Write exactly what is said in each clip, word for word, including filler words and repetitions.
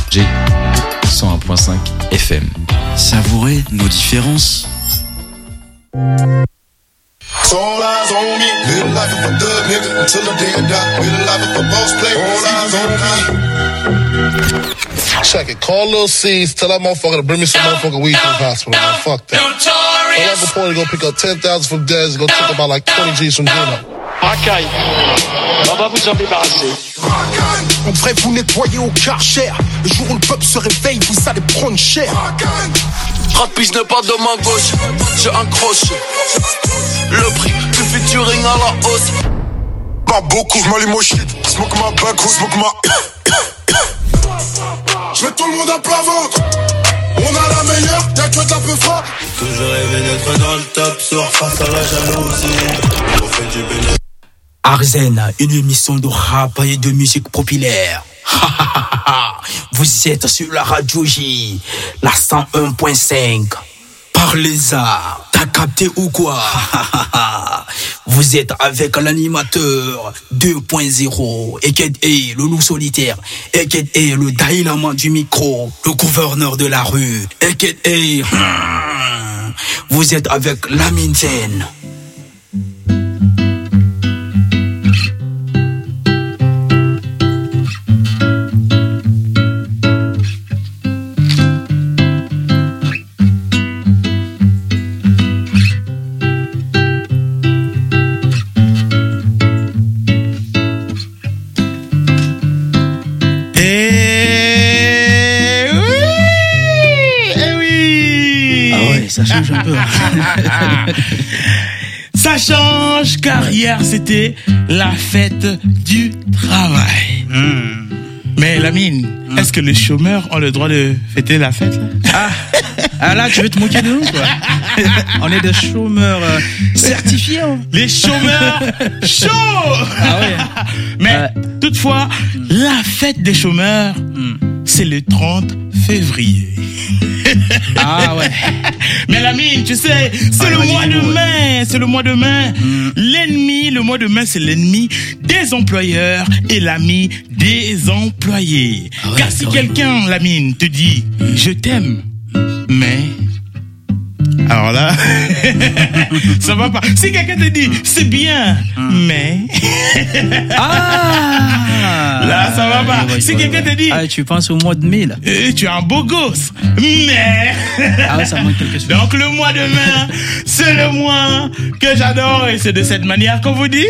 G cent un virgule cinq F M. Savourez nos différences. All eyes on me, live life of a thug nigga until the day I die. Live life of a boss player, all eyes on me. Check it, call Lil C's, tell that motherfucker to bring me some motherfucking weed to the hospital, man. Fuck that. Tell Uncle Porter to go pick up ten thousand from Dez, go take about like twenty G's from Gino. Racaille, on va vous en débarrasser. On devrait vous nettoyer au Karcher. Le jour où le peuple se réveille, vous allez prendre cher. Rapide ne pas de main gauche, j'ai un crochet. Le prix du featuring à la hausse. Pas beaucoup, j'm'allume au shit. Smoke my back, smoke my. J'mets tout le monde à plat ventre. On a la meilleure, y'a que de la peu fort. Toujours rêvé d'être dans le top, sort face à la jalousie. On fait du bénéfice. Arzen, une émission de rap et de musique populaire. Vous êtes sur la radio J, la cent un point cinq. Parlez-ça, t'as capté ou quoi? Vous êtes avec l'animateur deux point zéro, Eked A, le loup solitaire, Eked A, le Daïlaman du micro, le gouverneur de la rue, Eked A. Vous êtes avec Lamine Zen. Ça change un peu. Ça change car hier c'était la fête du travail. Mmh. Mais Lamine, mmh. est-ce que les chômeurs ont le droit de fêter la fête là? Ah. Ah là, tu veux te moquer de nous quoi? On est des chômeurs euh, certifiés. Hein. Les chômeurs chauds. Ah ouais. Mais euh, toutefois, mmh. la fête des chômeurs, mmh. c'est le trente février. Ah ouais. Mais Lamine, tu sais, c'est ah, le mois de mai, c'est le mois de mai. Mm. L'ennemi, le mois de mai, c'est l'ennemi des employeurs et l'ami des employés. Ah ouais, car si quelqu'un, Lamine, te dit mm. je t'aime, mais alors là, ça va pas. Si quelqu'un te dit c'est bien, mm. mais ah, là ça va pas. Ouais, si ouais, quelqu'un ouais. te dit ah, tu penses au mois de mai là. Euh, tu es un beau gosse, mais ah ouais, ça manque quelque chose. Donc le mois de mai, c'est le mois que j'adore et c'est de cette manière qu'on vous dit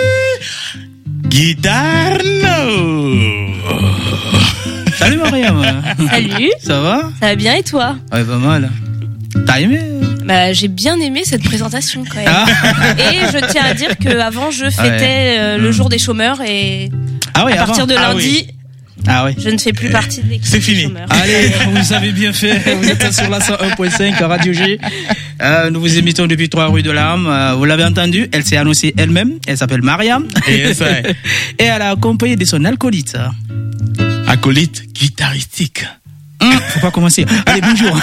Guitarno. Salut Mariam. Salut. Ça va? Ça va bien et toi? Ouais, pas mal. T'as aimé? Bah, j'ai bien aimé cette présentation quand même. Ah. Et je tiens à dire que avant je fêtais ouais. euh, le mmh. jour des chômeurs et ah ouais, à partir avant. de lundi, ah ouais. je ne fais plus partie de l'équipe. C'est fini. Des chômeurs. Allez, vous avez bien fait. Vous êtes sur la cent un point cinq Radio G. Euh, nous vous imitons depuis trois rues de l'Arme. Euh, vous l'avez entendu, elle s'est annoncée elle-même. Elle s'appelle Mariam. Et, ça est. Et elle a accompagné de son acolyte. Acolyte guitaristique. Hum, faut pas commencer. Allez, bonjour.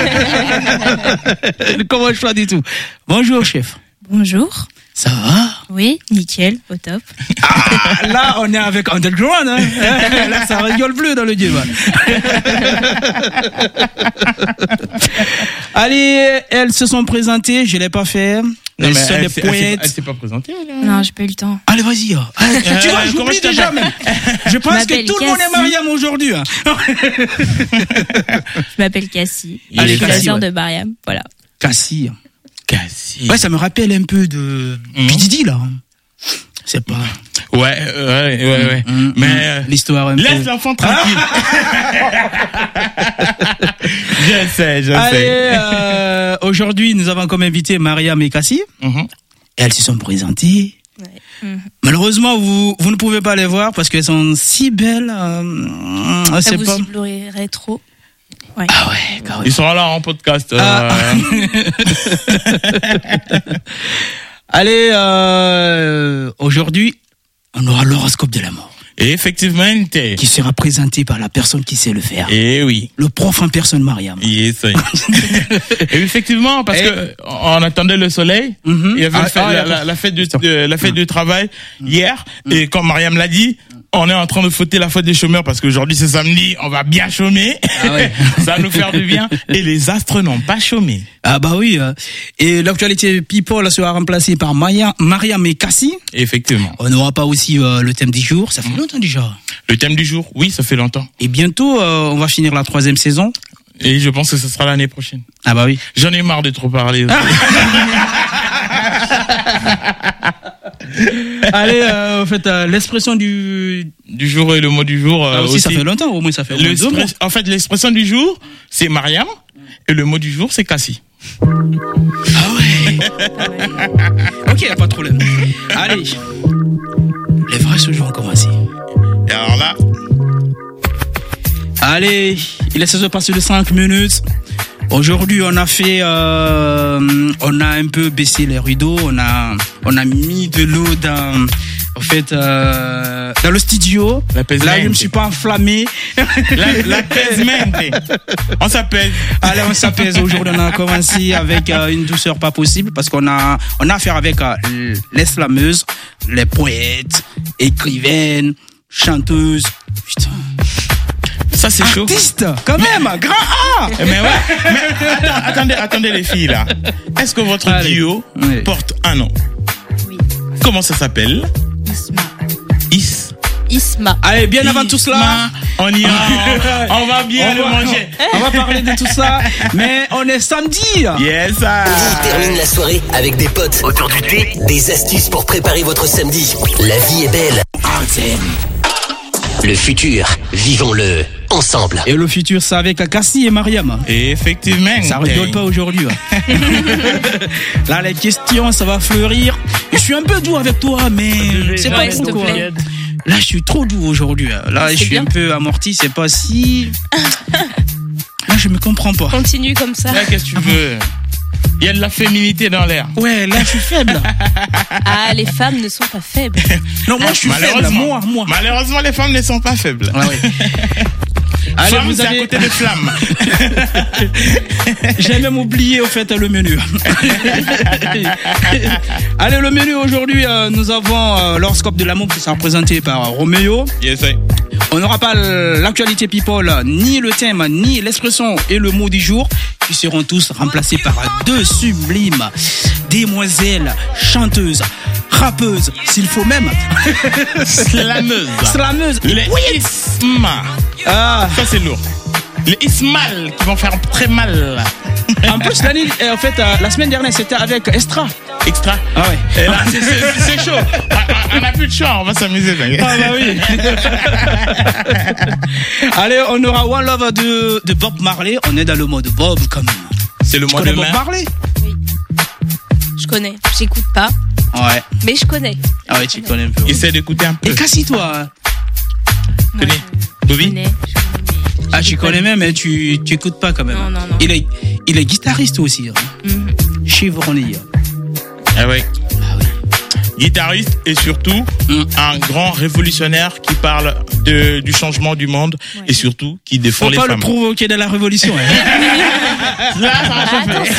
Comment je fais du tout? Bonjour, chef. Bonjour. Ça va? Oui, nickel, au top. Ah, là, on est avec Underground, hein. Là, ça rigole plus dans le débat. Allez, elles se sont présentées, je l'ai pas fait. Non, elles mais sont elle, des s'est, poètes. elle, s'est, elle s'est pas présentée, là. Non, j'ai pas eu le temps. Allez, vas-y. Hein. Allez, euh, tu vois, j'oublie déjà même. Je pense que tout le monde est Mariam aujourd'hui. Hein. Je m'appelle Cassie. Allez, je suis la sœur ouais. de Mariam. Voilà. Cassie. Cassie. Ouais, ça me rappelle un peu de mmh. P. Diddy, là. C'est pas. Ouais, ouais, ouais, ouais. Mmh, mais mmh. L'histoire un laisse peu. l'enfant tranquille. je sais, je Allez, sais. Euh, aujourd'hui, nous avons comme invité Mariam et Cassie. Mmh. Et elles se sont présentées. Ouais. Mmh. Malheureusement, vous, vous ne pouvez pas les voir parce qu'elles sont si belles. Euh, Ça c'est vous pas... y pleurerait trop. Ouais. Ah ouais, carrément. Ils seront là en podcast. Euh... Ah. Allez, euh, aujourd'hui, on aura l'horoscope de la mort. Et effectivement, qui sera présenté par la personne qui sait le faire. Et oui. Le prof en personne, Mariam. Yes. Et effectivement, parce et... que on attendait le soleil. Mm-hmm. Il y avait ah, fait, ah, la, la, la fête du, de, la fête mm. du travail mm. hier. Mm. Et comme Mariam l'a dit, on est en train de fêter la fête des chômeurs parce qu'aujourd'hui c'est samedi, on va bien chômer. Ah ouais. Ça va nous faire du bien. Et les astres n'ont pas chômé. Ah bah oui. Et l'actualité People sera remplacée par Maya, Mariam et Cassie. Effectivement. On n'aura pas aussi euh, le thème du jour. Ça fait longtemps déjà. Le thème du jour, oui, ça fait longtemps. Et bientôt, euh, on va finir la troisième saison. Et je pense que ce sera l'année prochaine. Ah bah oui. J'en ai marre de trop parler. Allez, euh, en fait, euh, l'expression du du jour et le mot du jour. Euh, ah aussi, aussi, ça fait longtemps. Au moins, ça fait au moins deux mois. En fait, l'expression du jour, c'est Mariam, et le mot du jour, c'est Cassie. Ah ouais. Ok, y a pas de problème. Allez, les vrais sujets ont commencé. Et alors là. Allez, il est seize heures passé de cinq minutes. Aujourd'hui, on a fait, euh, on a un peu baissé les rideaux, on a, on a mis de l'eau dans, en fait, euh, dans le studio. Là, je me suis pas enflammé. La, la pèse-mente. On s'appelle. Allez, on s'apaise. Aujourd'hui, on a commencé avec euh, une douceur pas possible parce qu'on a, on a affaire avec euh, les slameuses, les poètes, écrivaines, chanteuses. Putain. Ça c'est chaud. Artiste, quand même, grand A. Mais ouais. Mais attends, attendez, attendez les filles là. Est-ce que votre Allez. duo oui. porte un nom? Oui. Comment ça s'appelle? Isma. Is. Isma. Allez, bien Isma. avant tout cela, on y va. On, on va bien on le va, manger. On va parler de tout ça, mais on est samedi. Yes. Sir. On termine la soirée avec des potes autour du thé, des astuces pour préparer votre samedi. La vie est belle. Le futur, vivons-le ensemble. Et le futur, c'est avec Cassie et Mariam. Et effectivement. Ça rigole pas aujourd'hui. Là, les questions, ça va fleurir. Je suis un peu doux avec toi, mais c'est pas trop. Là, je suis trop doux aujourd'hui. Là, je suis bien. un peu amorti. C'est pas si. Là, je me comprends pas. Continue comme ça. Là, qu'est-ce que tu veux? Il y a de la féminité dans l'air. Ouais, là, je suis faible. Ah, les femmes ne sont pas faibles. Non, moi, ah, je suis faible. Moi, moi. Malheureusement, les femmes ne sont pas faibles. Ah ouais. Allez, Femme, vous c'est avez... à côté de flammes. J'ai même oublié, au fait, le menu. Allez, le menu aujourd'hui, euh, nous avons euh, l'horoscope de l'amour qui sera présenté par Roméo. Yes, I. On n'aura pas l'actualité people, ni le thème, ni l'expression et le mot du jour, qui seront tous remplacés par deux sublimes demoiselles chanteuses, rappeuses, s'il faut même. Slameuses. Slameuses. Les Isma. Ah. Ça, c'est lourd. Les Ismal qui vont faire très mal. En plus, l'année, en fait, la semaine dernière, c'était avec Extra. Extra. Ah ouais. Et là, c'est, c'est, c'est chaud. On n'a plus de choix, on va s'amuser. Ah bah oui. Allez, on aura One Love de, de Bob Marley. On est dans le mode Bob quand même. C'est le mois de Bob mai. Marley? Oui. Je connais. J'écoute pas. Ouais. Mais je connais. Ah ouais, tu connais un peu. Essaie d'écouter un peu. Et Cassie-toi. Tu connais Bobby? Je connais. Je connais. Ah, tu connais même, mais tu, tu écoutes pas quand même. Non, non, non. Il est, il est guitariste aussi. Hein. Mm-hmm. Chevronné. Ah ouais. Ah oui. Guitariste et surtout mm. un grand révolutionnaire qui parle de, du changement du monde ouais. et surtout qui défend Faut les femmes. Faut femmes. pas le provoquer de la révolution. Hein. Là, ça va chauffer.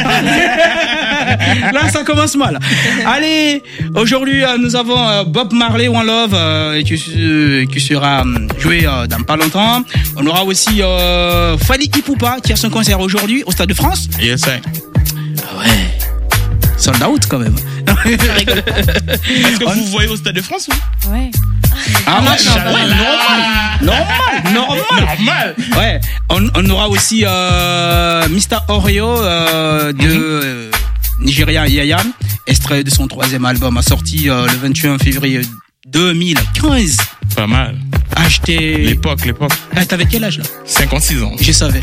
Là, ça commence mal. Allez, aujourd'hui, euh, nous avons euh, Bob Marley, One Love, euh, qui, euh, qui sera euh, joué euh, dans pas longtemps. On aura aussi euh, Fally Ipupa qui a son concert aujourd'hui au Stade de France. Yes, I. Ah ouais. Sold out quand même. Est-ce que on... vous voyez au Stade de France ou? Ouais. Ah, non, ouais, non, normal, normal, normal, normal. Ouais. On, on aura aussi euh, mister Oreo euh, de mm-hmm. Nigeria Yayan, extrait de son troisième album, a sorti euh, le vingt et un février deux mille quinze. Pas mal. Acheté. L'époque, l'époque. Ah, t'avais quel âge là? cinquante-six ans. Je savais.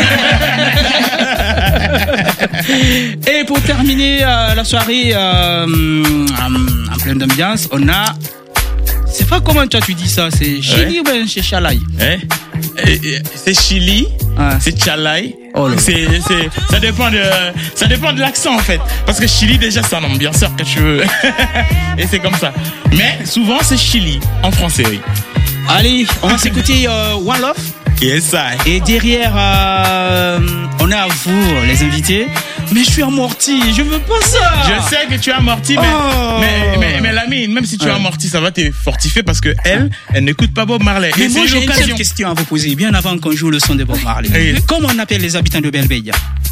Et pour terminer euh, la soirée euh, en, en pleine d'ambiance, on a. C'est pas comment toi tu dis ça, c'est Chili ouais. ou bien c'est Chalai? Eh? C'est Chili, ah. c'est Chalai. Oh c'est, c'est, ça dépend de, ça dépend de l'accent en fait. Parce que Chili déjà c'est un ambianceur que tu veux. Et c'est comme ça. Mais souvent c'est Chili en français, oui. Allez, on va s'écouter euh, One Love. Yes, I. Et derrière, euh, on est à vous les invités. Mais je suis amorti, je veux pas ça. Je sais que tu es amorti, mais, oh. mais, mais, mais l'ami, même si tu ouais. es amorti, ça va te fortifier parce que elle, elle n'écoute pas Bob Marley. Mais et moi, j'ai une seule question à vous poser, bien avant qu'on joue le son de Bob Marley. Et... Comment on appelle les habitants de Belle-Veille?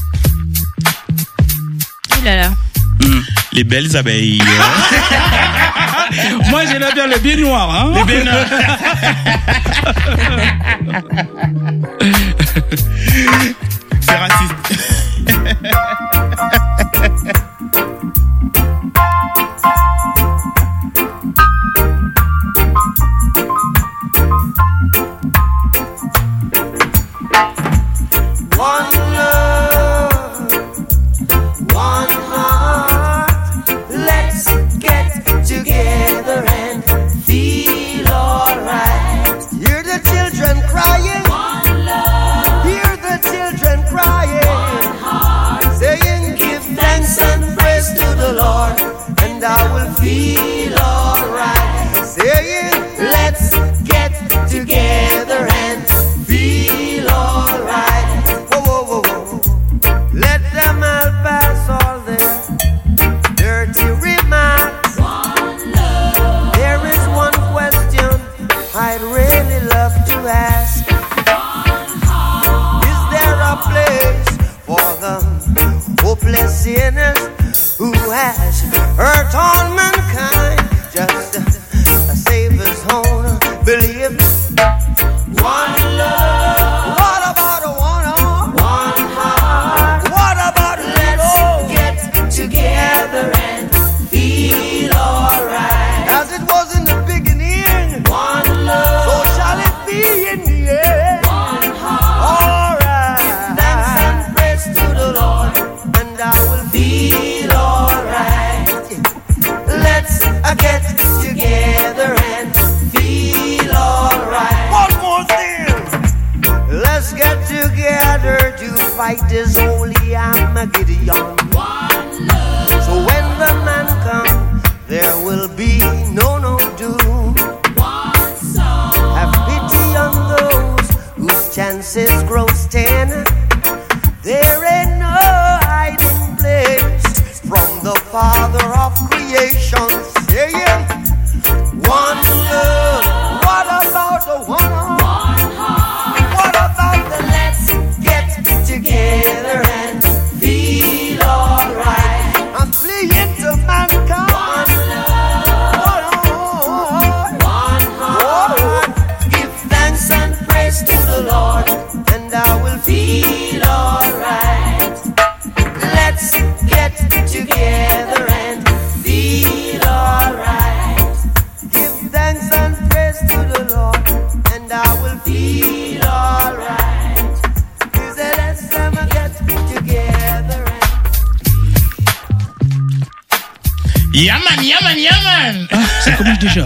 Oh là là. Mmh. Les belles abeilles. Moi, je l'appelle les bien noirs. Hein? Les bien noirs. C'est raciste. Feel alright, saying let's get together and feel alright. Whoa, whoa, whoa, whoa. Let them all pass all their dirty remarks. One love. There is one question I'd really love to ask. One heart. Is there a place for the hopeless sinners who has hurt on mankind? Just a, a Savior's own belief. One love. What about a one heart? One heart. What about let's love? Get together and feel alright. As it was in the beginning. One love. So shall it be in the end. One heart. Alright. Give thanks and praise to the Lord, and I will feel alright. Let's get together and feel alright. One more thing. Let's get together to fight this holy Armageddon. One love. So when the man comes, there will be no no doom. One soul. Have pity on those whose chances grow ten. There ain't no hiding place from the Father of creation, saying one love. What about the one heart? One heart. What about the let's get together and feel alright? I'm pleading to mankind. One love. One heart. One heart. Give thanks and praise to the Lord, and I will feel alright. Let's get together and feel alright. Give thanks and praise to the Lord, and I will feel alright. Is it let's ever get together and... Yaman, yaman, yaman. Ah, ça commence déjà.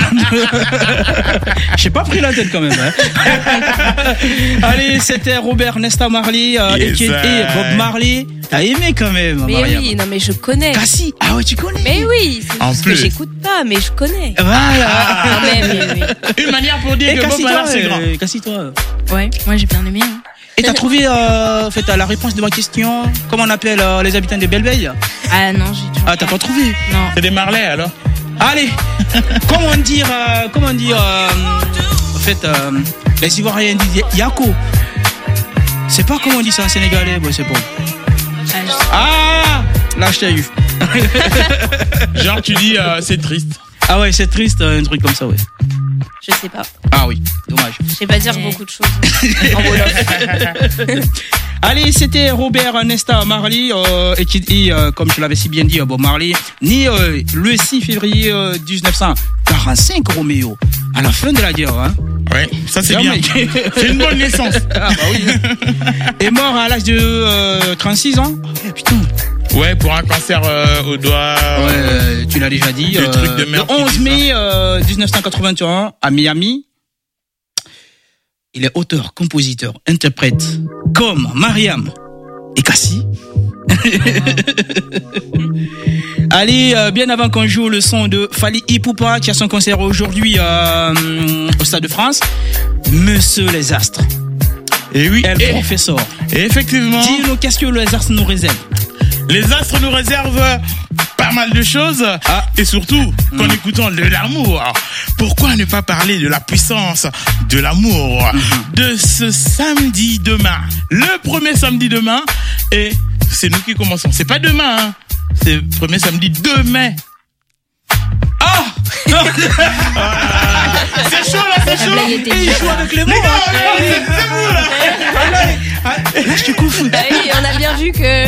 J'ai pas pris la tête quand même. Hein. Allez, c'était Robert Nesta Marley euh, yes, et, et Bob Marley. T'as aimé quand même, mais Mariam. Oui, non mais je connais. Cassie, ah ouais, tu connais. Mais oui, c'est en juste plus. que j'écoute pas, mais je connais. Voilà. Ah, mais, mais, mais. Une manière pour dire et que Bob Marley c'est grand. Cassie, toi. Ouais, moi j'ai bien aimé. Hein. Et t'as trouvé euh, en fait, la réponse de ma question? Comment on appelle euh, les habitants de Belle-Veille? Ah non, j'ai toujours. Ah, t'as pas trouvé? Non. C'est des Marley alors? Allez, comment dire, euh, comment dire, euh, en fait, euh, les Ivoiriens disent Yako. C'est pas comment on dit ça en sénégalais, bon, c'est bon. Ah, là je t'ai eu. Genre tu dis euh, c'est triste. Ah ouais, c'est triste, un truc comme ça, ouais. Je sais pas. Ah oui, dommage. Je sais pas dire Mais... beaucoup de choses en wolof. Allez, c'était Robert Nesta Marley, euh, et qui, et, euh, comme je l'avais si bien dit, Bob Marley, né euh, le six février euh, dix-neuf cent quarante-cinq, Roméo, à la fin de la guerre. Hein. Ouais, ça c'est bien. C'est une bonne naissance. Ah bah oui. Et mort à l'âge de euh, trente-six ans. Oh, putain. Ouais, pour un cancer euh, au doigt. Ouais, euh, tu l'as déjà dit. Le euh, truc de merde. Le onze mai euh, dix-neuf cent quatre-vingt-un à Miami. Il est auteur, compositeur, interprète comme Mariam et Cassie. Allez, euh, bien avant qu'on joue le son de Fally Ipupa qui a son concert aujourd'hui euh, au Stade de France, Monsieur les Astres. Et oui. El et, professeur. Et effectivement. Dis-nous qu'est-ce que les Astres nous réservent. Les astres nous réservent pas mal de choses. Ah. Et surtout, qu'en mmh. écoutant de l'amour, pourquoi ne pas parler de la puissance de l'amour mmh. de ce samedi demain. Le premier samedi demain, et c'est nous qui commençons. C'est pas demain, hein. C'est le premier samedi deux mai. Ah voilà. C'est chaud là, c'est chaud. Et il joue avec les mots. Les gars, c'est, c'est vous là. Là, je te confonds. Bah oui, on a bien vu que.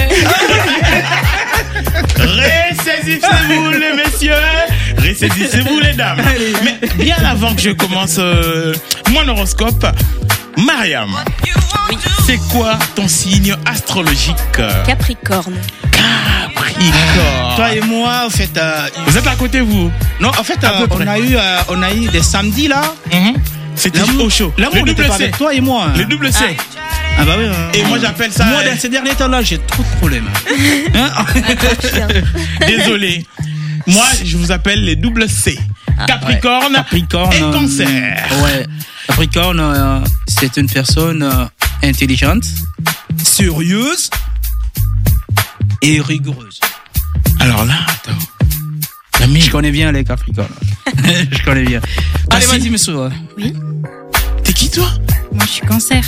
Ressaisissez-vous les messieurs, ressaisissez-vous les dames. Mais bien avant que je commence euh, mon horoscope, Mariam, oui. C'est quoi ton signe astrologique? Capricorne. Capricorne. Toi et moi, en fait, euh, vous êtes à côté vous? Non, en fait, euh, on a eu, euh, on a eu des samedis là. Mm-hmm. C'était au chaud. L'amour n'était pas avec toi et moi. Hein. Le double C. Ah. Ah bah oui. Hein. Et moi j'appelle ça. Moi dans ces derniers temps-là, j'ai trop de problèmes. Hein? Désolé. Moi, je vous appelle les double C. Ah, Capricorne, ouais. Capricorne et Cancer. Euh, ouais. Capricorne, euh, c'est une personne euh, intelligente, sérieuse et rigoureuse. Alors là, attends. Je connais bien les Capricornes. Je connais bien. Ah, allez, vas-y, monsieur. Oui. T'es qui toi? Moi, je suis Cancer.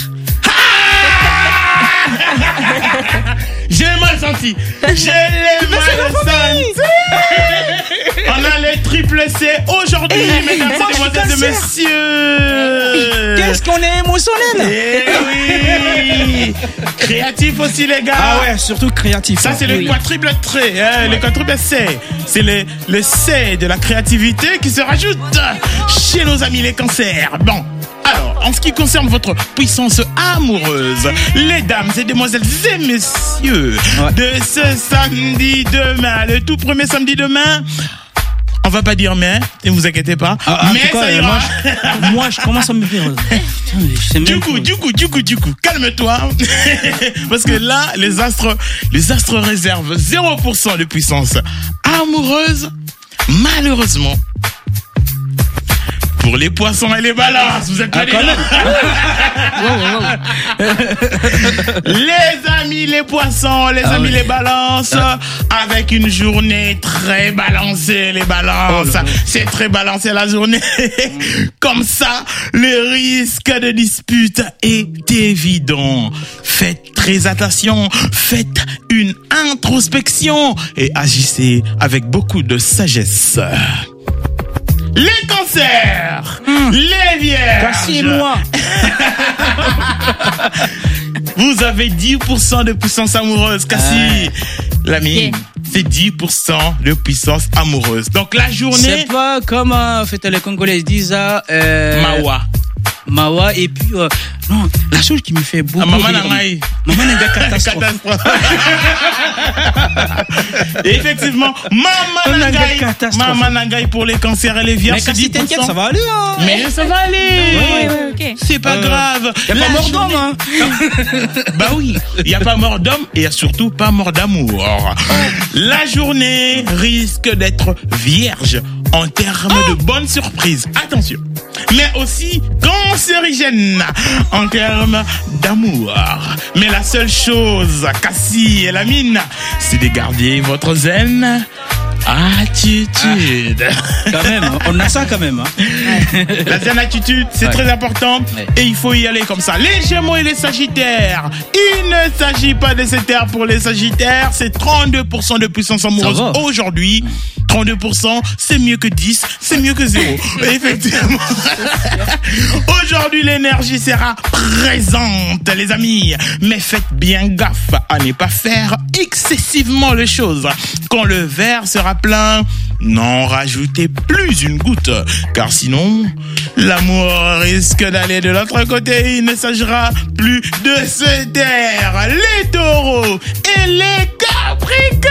J'ai mal senti. J'ai les mal senti. On a les triple C aujourd'hui, mesdames et demoiselles et messieurs. Qu'est-ce qu'on est émotionnel. Eh oui. Créatif aussi, les gars. Ah ouais, surtout créatif. Ça, c'est oui. le quadruple trait, hein, ouais. Le quadruple C. C'est le, le C de la créativité qui se rajoute chez nos amis les cancers. Bon. Alors, en ce qui concerne votre puissance amoureuse, les dames et demoiselles et messieurs, ouais. de ce samedi demain, le tout premier samedi demain, on va pas dire mais, ne vous inquiétez pas, ah, mais cas, ça ira. Moi, je, moi, je commence à me faire... Du coup, du coup, du coup, du coup, calme-toi, parce que là, les astres, les astres réservent zéro pour cent de puissance amoureuse, malheureusement. Pour les poissons et les balances, vous êtes pas ah, des Les amis les poissons, les ah, amis oui. les balances, ah. avec une journée très balancée, les balances. Oh, c'est très balancé la journée. Comme ça, le risque de dispute est évident. Faites très attention, faites une introspection et agissez avec beaucoup de sagesse. Les cancers, mmh. les vierges. Cassez-moi. Vous avez dix pour cent de puissance amoureuse, Cassie. Ah. L'ami, okay. c'est dix pour cent de puissance amoureuse. Donc la journée. C'est pas comme en fait, les Congolais disent ça. Euh... Mawa. Mawa et puis euh, non, la chose qui me fait beaucoup ah, maman nangai maman nangai catastrophe. Et effectivement maman nangai maman nangai pour les cancers et les vierges. Mais si t'inquiète, ça va aller hein. Mais ça va aller ouais, ouais, okay. C'est pas euh, grave. Y a la pas mort d'homme hein. Bah oui, y a pas mort d'homme et y a surtout pas mort d'amour. La journée risque d'être vierge en termes oh. de bonnes surprises. Attention. Mais aussi cancérigène en termes d'amour. Mais la seule chose, Cassie et la mine, c'est de garder votre zen attitude. Ah, quand même, on a ça quand même. Hein. La zen attitude, c'est ouais. très important ouais. et il faut y aller comme ça. Les Gémeaux et les Sagittaires, il ne s'agit pas de cette ère pour les Sagittaires, c'est trente-deux pour cent de puissance amoureuse aujourd'hui. trente-deux pour cent, c'est mieux que dix, c'est mieux que zéro. Effectivement. Aujourd'hui, l'énergie sera présente, les amis. Mais faites bien gaffe à ne pas faire excessivement les choses. Quand le verre sera plein, n'en rajoutez plus une goutte. Car sinon, l'amour risque d'aller de l'autre côté. Il ne s'agira plus de se taire. Les taureaux et les capricornes.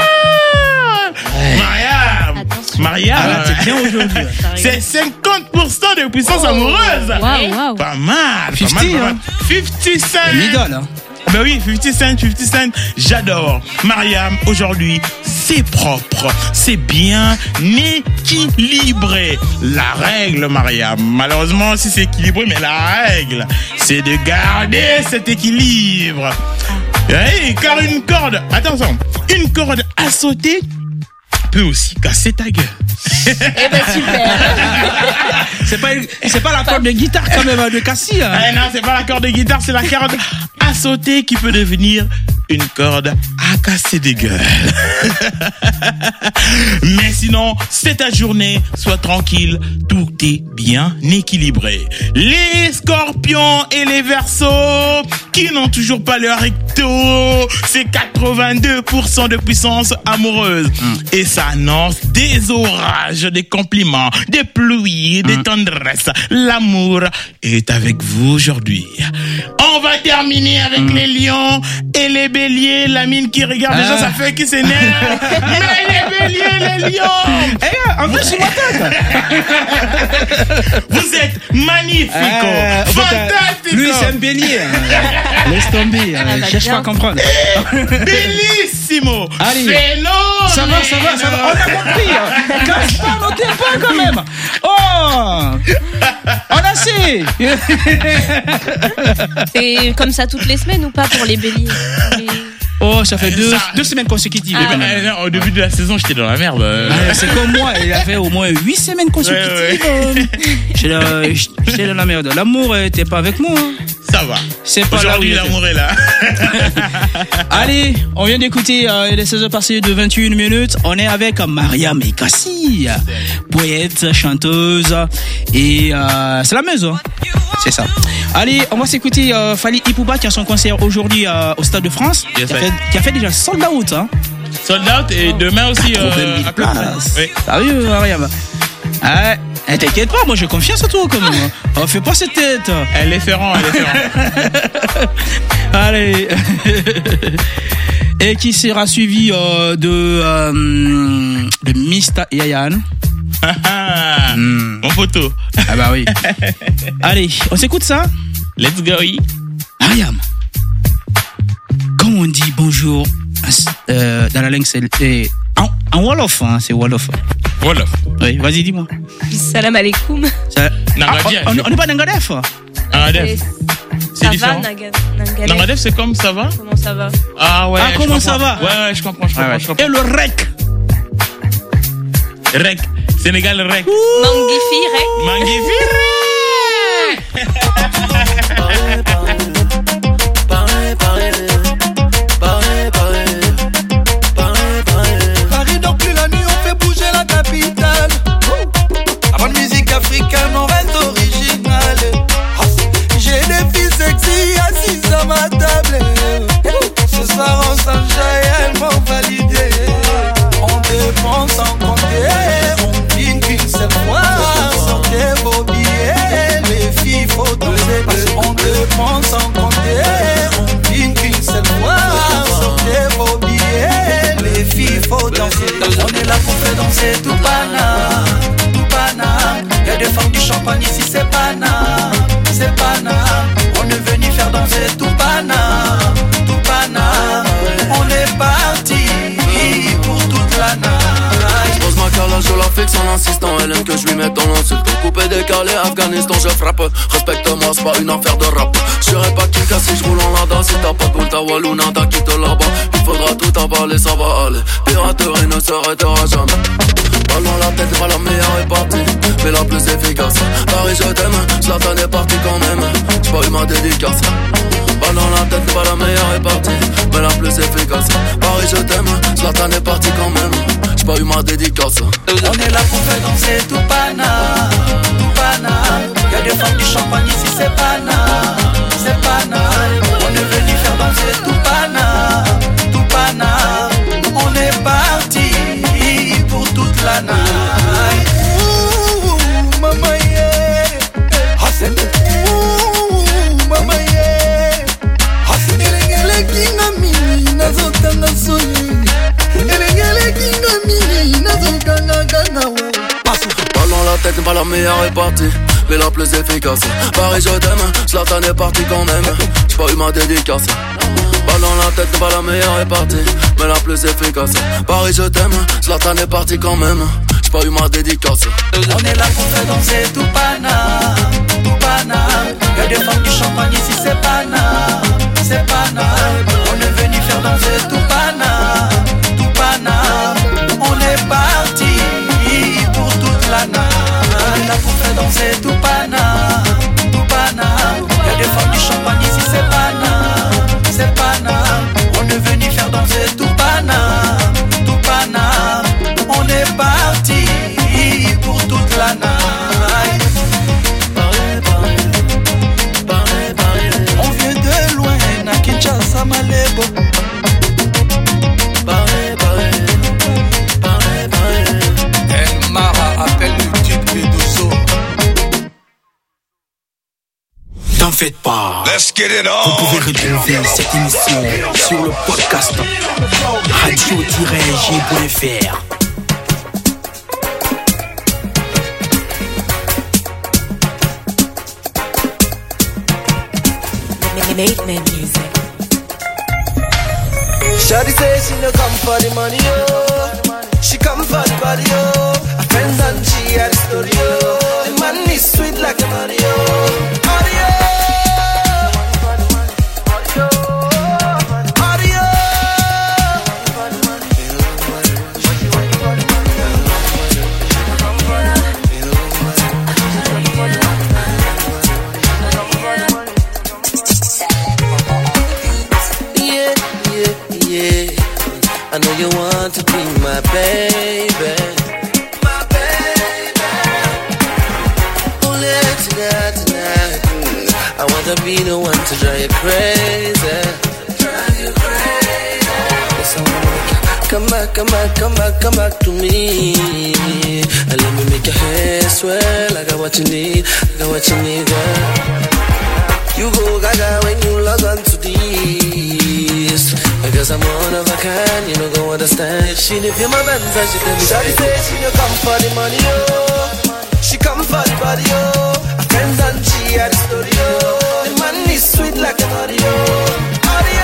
Mariam, Mariam, ah, c'est bien aujourd'hui. C'est cinquante pour cent de puissance oh. amoureuse. Wow, wow. Pas mal, cinquante, pas mal, pas hein. mal. cinquante Cent. L'idole, hein. Ben oui, cinquante Cent, cinquante Cent, j'adore. Mariam, aujourd'hui, c'est propre, c'est bien équilibré. La règle, Mariam, malheureusement, si c'est équilibré, mais la règle, c'est de garder cet équilibre. Hey, car une corde, attention, une corde à sauter peut aussi casser ta gueule. Eh ben super. C'est pas, c'est pas la corde de guitare quand même de Cassie. Hein. Eh non, c'est pas la corde de guitare, c'est la corde à sauter qui peut devenir une corde à casser des gueules. Mais sinon, c'est ta journée, sois tranquille, tout est bien équilibré. Les scorpions et les verseaux qui n'ont toujours pas leur recto, c'est quatre-vingt-deux pour cent de puissance amoureuse. Mm. Et ça annonce des orages, des compliments, des pluies, des mm. tendresses. L'amour est avec vous aujourd'hui. On va terminer avec mm. les lions et les béliers. La mine qui regarde ah. déjà, ça fait qu'il s'énerve. Mais les béliers, les lions. Eh, en plus, c'est ma tête. Vous êtes magnifiques. Euh, Fantastique. Lui, c'est un bélier. Laisse tomber. Ah, bah, cherche bien. Pas à comprendre. Bellissimo. Allez. Phénomène. Ça va, ça va, ça va. On a compris. Casse pas nos tempos quand même. Oh. On a assez. C'est comme ça toutes les semaines ou pas pour les béliers? Les... Oh, ça fait deux, ça... deux semaines consécutives. Ah, ben, euh, au début de la saison, j'étais dans la merde. Ah, c'est comme moi, il a fait au moins huit semaines consécutives. Ouais, ouais. Euh, j'étais dans la merde. L'amour n'était pas avec moi. Hein. Ça va. C'est pas aujourd'hui, l'amour est là. Allez, on vient d'écouter euh, les seize heures passées de vingt et une minutes. On est avec Mariam et Cassie, poète, chanteuse et euh, slameuse. Hein. C'est ça. Allez, on va s'écouter euh, Fally Ipupa qui a son concert aujourd'hui euh, au Stade de France, yes, qui, a fait, qui a fait déjà sold out. Hein. Sold out et demain aussi euh, à Club France. Oui. Sérieux, Mariam. Ah, eh, t'inquiète pas, moi j'ai confiance en toi quand même. Oh, fais pas cette tête. Elle est ferrant, elle est ferrant. Allez. Et qui sera suivi euh, de, euh, de Mista Yayan. mm. Mon photo. Ah bah oui. Allez, on s'écoute ça? Let's go. Mariam, quand on dit bonjour euh, dans la langue, c'est en, en Wolof, hein, c'est Wolof. Wolof. Oui, vas-y, dis-moi. Salam alaikum. Ça... Ah, on n'est pas Nangadef. Nangadef. C'est différent. Nangadef, c'est comme ça va? Comment ça va? Ah ouais. Ah, comment ça va? Ouais, ouais, je comprends, je comprends, ah ouais. je comprends. Et le rec? Rec. Sénégal rec. Mangifi rec. Mangifi rec. Paris donc plus la nuit, on fait bouger la capitale. Avant de musique africaine, on reste original. J'ai des filles sexy assises à ma table. Ce soir on s'enjaille, elles m'ont validé. On dépense en compter, on vient qu'une seule fois. Sortez vos billets, les filles faut danser. On dépense en compter, on vient qu'une seule fois. Sortez vos billets, les filles faut danser. On est là pour faire danser tout pana, tout pana. Y'a des femmes du champagne ici, c'est pana, c'est pana. On est venu faire danser tout pana, tout pana. On est parti pour toute la night. Pose ma calage, je la fixe en insistant. Elle aime que je lui mette dans l'insulte. Coupé, décalé, Afghanistan, je frappe. Respecte-moi, c'est pas une affaire de rap. J'irai pas Kinka si je roule en lada. Si t'as pas de boule, ta Wallouna, t'as quitté là-bas. Il faudra tout avaler, ça va aller. Piraterie ne s'arrêtera jamais. Balle dans la tête, pas la meilleure est partie, mais la plus efficace. Paris, je t'aime, Zlatan est parti quand même. J'ai pas eu ma dédicace. Balle dans la tête, pas la meilleure est partie, mais la plus efficace. Paris, je t'aime, Zlatan est parti quand même. J'ai pas eu ma dédicace. On est là pour faire danser tout pana, tout pana. Y'a des femmes du champagne ici, c'est pana, c'est pana. On est venu faire danser tout pana, tout pana. On est parti pour toute la night. Ouh, maman yeah. Hassan. Ouh, maman yeah. Hassan. Elengele kinga mini nazotanga soni. Elengele kinga mini nazotanga ganga wa. Balle dans la tête, pas la meilleure est partie, mais la plus efficace. Paris, je t'aime, Zlatan est parti quand même. J'ai pas eu ma dédicace. Balle dans la tête, pas la meilleure est partie, mais la plus efficace. Paris, je t'aime, Zlatan est parti quand même. J'ai pas eu ma dédicace. On est là pour faire danser tout pana, tout pana. Y'a des femmes du champagne ici, c'est pana, c'est pana. On est venu faites pas. Let's get it on. Vous pouvez retrouver cette émission sur le podcast radio tiret g point f r. Make me music. Shawty say she no come for the money, oh. She come for the body, oh. Her friends and she had the story, oh. The man is sweet like a Mario, Mario. I know you want to be my baby, my baby. Only tonight, tonight. Mm. I want to be the one to drive you crazy, drive you crazy. Yes, I wanna make you come back, come back, come back, come back to me, and let me make your hair swell. I got what you need, I got what you need, girl. You go gaga when you log on to this, because I'm one of a kind, you don't go understand. She didn't feel my bands and she tell me Shawty say she no come for the money, oh. She come for the body, oh. Her friends and she had the story, oh. The man is sweet like a Mario, Mario.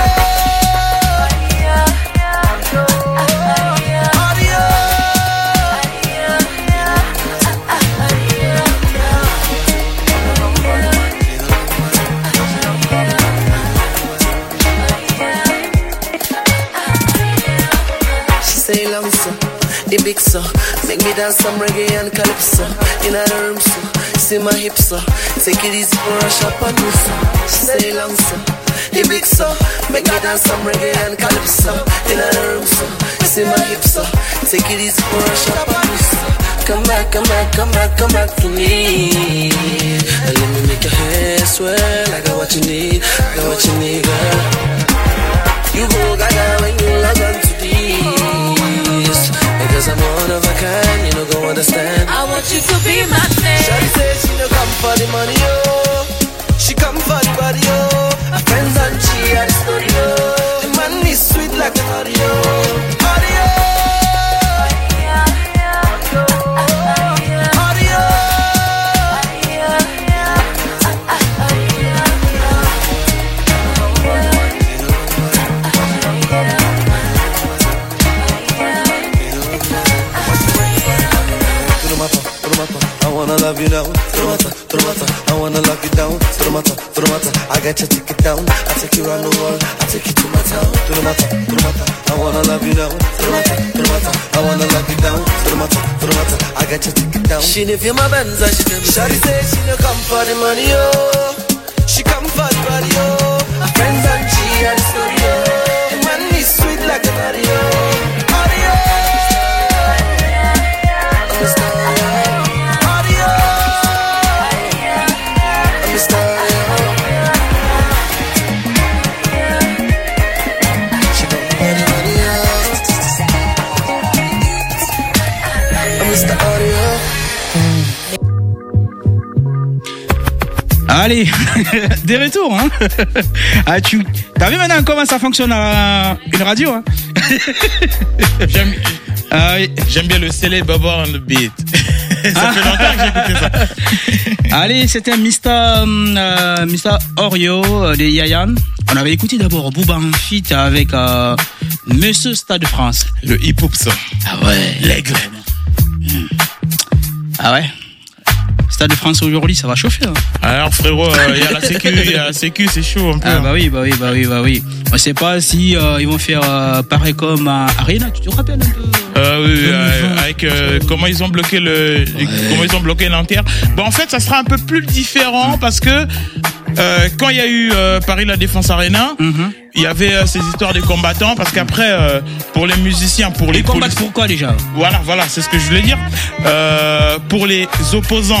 Say long so, the big so, make me dance some reggae and calypso. In a room so, see my hips so, take it easy for a shop and do so. Say long so, the big so, make me dance some reggae and calypso. In a room so, see my hips so, take it easy for a shop and do so. Come back, come back, come back, come back to me, and let me make your hair swell. I got what you need, I got what you need, girl. You go gaga when you log on to this, because I'm one of a kind, you don't go understand. I want you to be my thing. Shawty say she no come for the money, oh. She come for the body, oh. Her friends and she had the story, oh. The man is sweet like a Mario, Mario. I wanna love you now, Turmata, Turmata. I wanna lock you down, Turmata, Turmata. I got your ticket down, I take you around the world, I take you to my town, Turmata, Turmata. I wanna love you now, Turmata, Turmata. I wanna lock you down, Turmata, Turmata. I got your ticket down. She didn't feel my bands and she tell me Shawty say she no come for the money, oh. She come for the body, oh. Her friends and she had the story, oh. The man is sweet like a Mario, Mario. Allez, des retours, hein. Ah, tu, t'as vu maintenant comment ça fonctionne à une radio, hein. J'aime, ah, oui. J'aime bien le célèbre Baba on the beat. Ça fait longtemps que j'ai écouté ça. Allez, c'était mister Euh, mister Oreo euh, de Yayan. On avait écouté d'abord Booba en feat avec euh, Monsieur Stade de France. Le hip-hop ça. Ah ouais, l'aigle. Ah ouais. Stade de France aujourd'hui, ça va chauffer. Hein. Alors frérot, il euh, y a la sécu, il y a la sécu, c'est chaud un peu. Ah bah oui, bah oui, bah oui, bah oui. On sait pas si euh, ils vont faire euh, pareil comme à Arena, tu te rappelles un peu euh, Oui, euh, avec euh, comment ils ont bloqué le, ouais. comment ils ont bloqué l'Inter. Bon, en fait, ça sera un peu plus différent parce que euh, quand il y a eu euh, Paris La Défense Arena, il mm-hmm. y avait euh, ces histoires de combattants parce qu'après, euh, pour les musiciens, pour les, les combattent pourquoi déjà? Voilà, voilà, c'est ce que je voulais dire. Euh, pour les opposants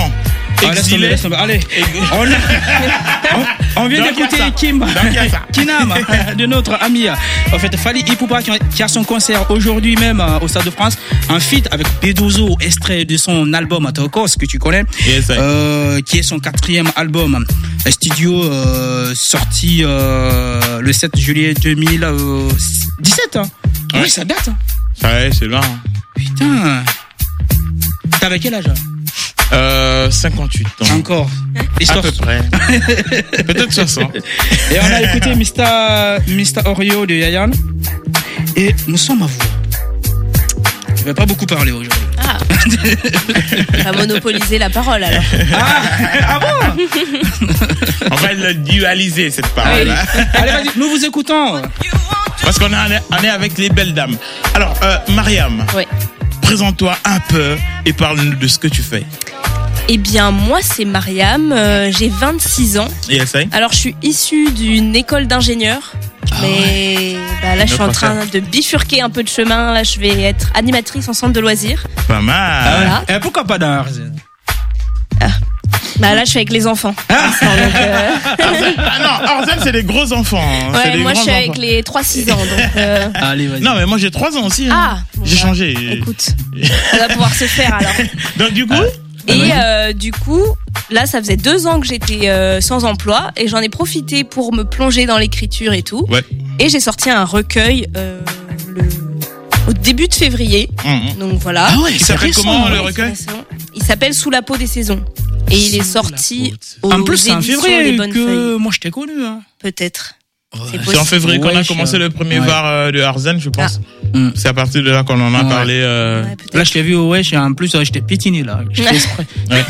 Ah, laisse tomber, laisse tomber. Allez, on, a... on, on vient Donc, d'écouter Kim, Kinam, de notre ami. En fait, Fally Ipupa qui a son concert aujourd'hui même au Stade de France, un feat avec Bedozo, extrait de son album Tokos que tu connais, yes, euh, qui est son quatrième album studio euh, sorti euh, le sept juillet deux mille dix-sept. Hein. Ouais. Oui, ça date. Hein. Ouais, c'est là. Putain. T'avais quel âge? Euh, cinquante-huit ans. Encore. À peu près. Peut-être soixante. Et on a écouté mister mister Oreo de Yayan. Et nous sommes à vous. Je vais pas beaucoup parler aujourd'hui. Ah. On va monopoliser la parole alors. Ah, ah bon? On va le dualiser cette parole. Allez, allez vas-y, nous vous écoutons. Parce qu'on est, on est avec les belles dames. Alors, euh, Mariam. Oui. Présente-toi un peu et parle-nous de ce que tu fais. Eh bien, moi, c'est Mariam, euh, j'ai vingt-six ans. Yes, I. Alors, je suis issue d'une école d'ingénieur. Ah mais ouais. bah, là, je suis en train de bifurquer un peu de chemin. Là, je vais être animatrice en centre de loisirs. Pas mal. Voilà. Et pourquoi pas dans ah. Bah là, je suis avec les enfants. Ah, donc, euh... ah non, Orzen, c'est des gros enfants. Hein. Ouais, des moi, je suis enfants. avec les trois six ans. Donc, euh... Allez, vas-y. Non, mais moi, j'ai trois ans aussi. Hein. Ah, bon, j'ai bah, changé. Écoute, ça va pouvoir se faire alors. Donc, du coup. Et euh, du coup, là, ça faisait deux ans que j'étais euh, sans emploi et j'en ai profité pour me plonger dans l'écriture et tout. Ouais. Et j'ai sorti un recueil euh, le... au début de février. Mmh. Donc voilà. Ah ouais, il s'appelle comment le recueil? Il s'appelle Sous la peau des saisons. Et il est sorti aux en plus, c'est en février Les Bonnes que Feuilles. Moi, je t'ai connu. Hein. Peut-être. Ouais. C'est en février qu'on a commencé le premier ouais. bar euh, de Arzen, je pense. Ah. Mm. C'est à partir de là qu'on en a ouais. parlé. Euh... Ouais, là, je t'ai vu au Wesh, et en plus, j'étais pétiné là. J'étais exprès.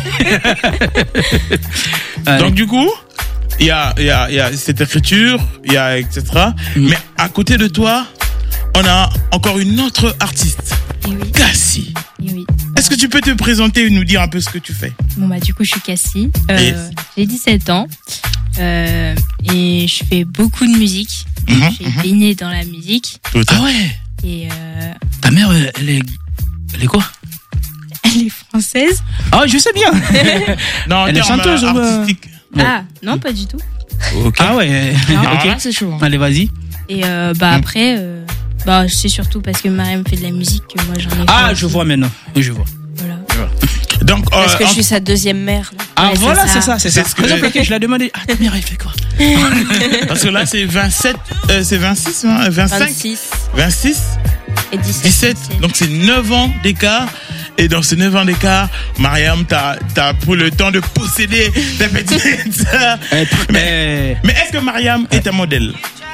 Ouais. Donc, du coup, il y a, y, a, y a cette écriture, il y a et cetera. Mm. Mais à côté de toi, on a encore une autre artiste, et oui. Cassie. Et oui. Est-ce que tu peux te présenter et nous dire un peu ce que tu fais? Bon, bah, du coup, je suis Cassie. Euh, yes. J'ai dix-sept ans. Euh, et je fais beaucoup de musique. Mm-hmm, J'ai mm-hmm. baigné dans la musique. Tout ah ouais. Et euh... ta mère, elle est, elle est quoi? Elle est française. Ah, je sais bien. Non, elle est chanteuse ou artistique. Ouais. Ah, non, pas du tout. Okay. Ah ouais. Non, ok. là, c'est chaud. Hein. Allez, vas-y. Et euh, bah mm. après, euh, bah c'est surtout parce que Mariam fait de la musique que moi j'en ai. Ah, je vois maintenant. Je vois. Voilà. Je vois. Donc, euh, parce que en... je suis sa deuxième mère. Ah ouais, voilà, c'est ça, c'est ça. C'est ce que je... Okay, je l'ai demandé. Ah, ta mère, elle fait quoi? Parce que là, c'est vingt-sept, euh, c'est vingt-six, hein, vingt-cinq, vingt-six, vingt-six et dix-sept. dix-sept. Donc c'est neuf ans d'écart. Et dans ces neuf ans d'écart, Mariam, t'as, t'as pris le temps de posséder ta petite sœur. Mais, mais est-ce que Mariam est un modèle?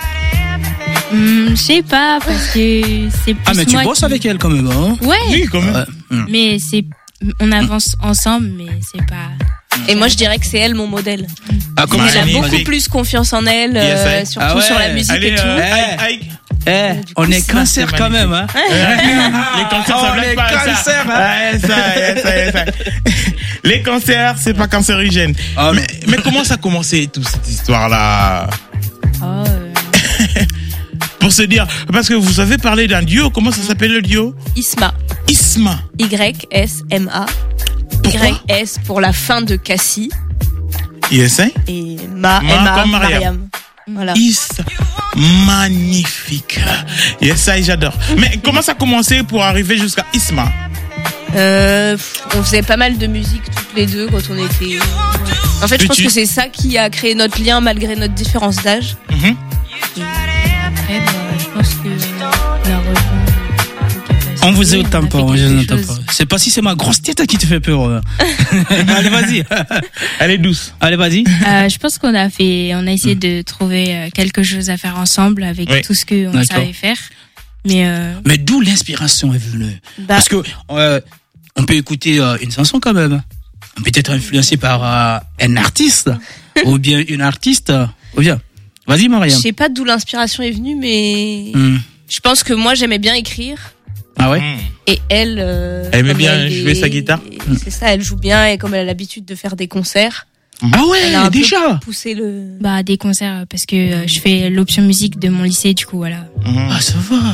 Hum, je sais pas, parce que c'est plus ah, mais tu moi bosses qui... avec elle quand même, hein? Ouais. Oui, quand même. Ouais. Mais c'est, on avance ensemble, mais c'est pas. Et moi, je dirais que c'est elle mon modèle. Ah, comme elle a beaucoup plus confiance en elle, yes, euh, surtout ah ouais. sur la musique Allez, et tout. Euh, aïe, aïe. Eh, on est cancer quand même, hein. Les cancers, ça blague pas cancer, ça. Ouais, ça, ouais, ça, ouais, ça. Les cancers, c'est pas cancérigène. Oh, mais, mais comment ça a commencé, toute cette histoire-là? Oh, euh... Pour se dire, parce que vous avez parlé d'un duo, comment ça s'appelle le duo? Isma. Isma. Y S M A. Pourquoi? Y S pour la fin de Cassie. Yes, hein? Et Ma, Ma Emma, comme Mariam. Mariam. Voilà. Is magnifique. Yes, ça, j'adore. Mais comment ça a commencé pour arriver jusqu'à Isma? Euh, on faisait pas mal de musique toutes les deux quand on était. En fait, je pense que c'est ça qui a créé notre lien malgré notre différence d'âge. Mm-hmm. Et après, bah, je pense que la rejoint. On vous entend pas, on vous entend pas. C'est pas si c'est ma grosse tête qui te fait peur. Allez, vas-y. Elle est douce. Allez, vas-y. Euh, je pense qu'on a fait, on a essayé de trouver quelque chose à faire ensemble avec oui. tout ce qu'on D'accord. savait faire. Mais, euh... Mais d'où l'inspiration est venue? Bah... Parce que, euh, on peut écouter euh, une chanson quand même. On peut être influencé par euh, un artiste ou bien une artiste. Ou bien. Vas-y, Mariam. Je sais pas d'où l'inspiration est venue, mais mm. je pense que moi, j'aimais bien écrire. Ah ouais. Et elle, euh, elle aimait bien elle jouer est, sa guitare. C'est ça, elle joue bien et comme elle a l'habitude de faire des concerts. Ah ouais, elle a un déjà. Peu poussé le. Bah des concerts parce que euh, je fais l'option musique de mon lycée, du coup voilà. Ah ça va.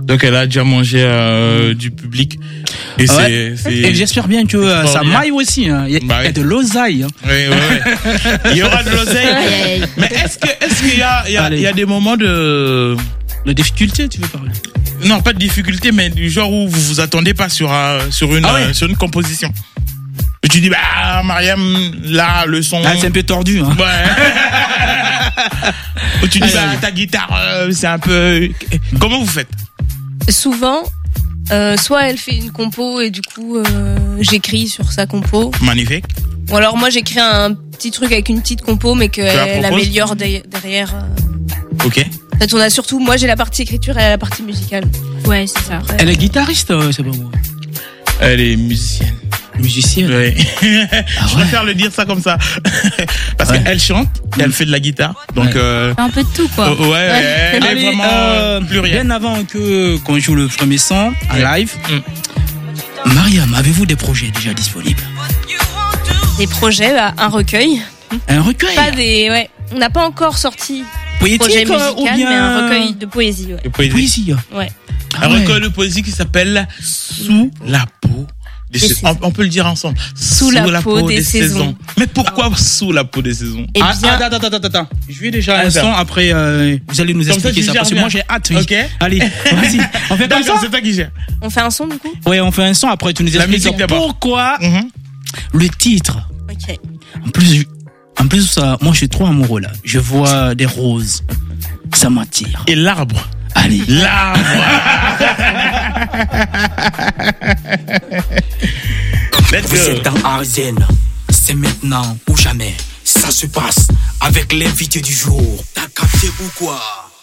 Donc elle a déjà mangé euh, du public. Et, ah ouais. c'est, c'est et j'espère bien que euh, ça maille aussi. Hein. Il y a, bah il y a de l'oseille. Hein. Oui, oui, oui. Il y aura de l'oseille. Mais est-ce que, est-ce qu'il y a, il y a, il y a des moments de, de difficulté, tu veux parler? Non, pas de difficulté, mais du genre où vous vous attendez pas sur un, sur une, ah ouais. euh, sur une composition. Et tu dis, bah, Mariam, là, le son. Ah, c'est un peu tordu, hein. Ouais. Ou tu dis, bah, ta guitare, euh, c'est un peu. Comment vous faites? Souvent, euh, soit elle fait une compo et du coup, euh, j'écris sur sa compo. Magnifique. Ou alors moi, j'écris un petit truc avec une petite compo, mais qu'elle améliore de- derrière. Euh... Ok. En fait, on a surtout, moi, j'ai la partie écriture et elle a la partie musicale. Ouais, c'est ça. Elle est guitariste, euh, c'est pas moi. Elle est musicienne. Musicienne. Oui. Ah, je préfère le dire ça comme ça. Parce ouais. qu'elle chante, et elle fait de la guitare. Donc, ouais. euh... un peu de tout, quoi. Euh, ouais, ouais, elle Allez, est vraiment euh, plurielle. Bien avant que, qu'on joue le premier son, en ouais. live. Mm. Mariam, avez-vous des projets déjà disponibles? Des projets, bah, un recueil. Un recueil? Pas des, ouais. On n'a pas encore sorti. Poétique, projet musical, ou bien... mais un recueil de poésie, ouais. De poésie. Poésie. Ouais. Un ouais. recueil de poésie qui s'appelle Sous la peau. Des des on, on peut le dire ensemble. Sous, sous la, la peau, peau des, des saisons. saisons. Mais pourquoi ah. sous la peau des saisons? Eh bien... ah, attends, attends, attends, attends. Je vais déjà un son, après euh, vous allez nous comme expliquer ça, ça parce que moi j'ai hâte. Oui. Ok. Allez, vas-y. On fait comme ça. C'est toi qui gère. On fait un son du coup? Ouais, on fait un son, après tu nous expliques pourquoi mm-hmm. le titre. Ok. En plus, en plus ça, moi je suis trop amoureux là. Je vois des roses, ça m'attire. Et l'arbre. Allez. L'arbre. Let's go. Vous êtes dans Arzen. C'est maintenant ou jamais. Ça se passe avec l'invité du jour. T'as capté ou quoi?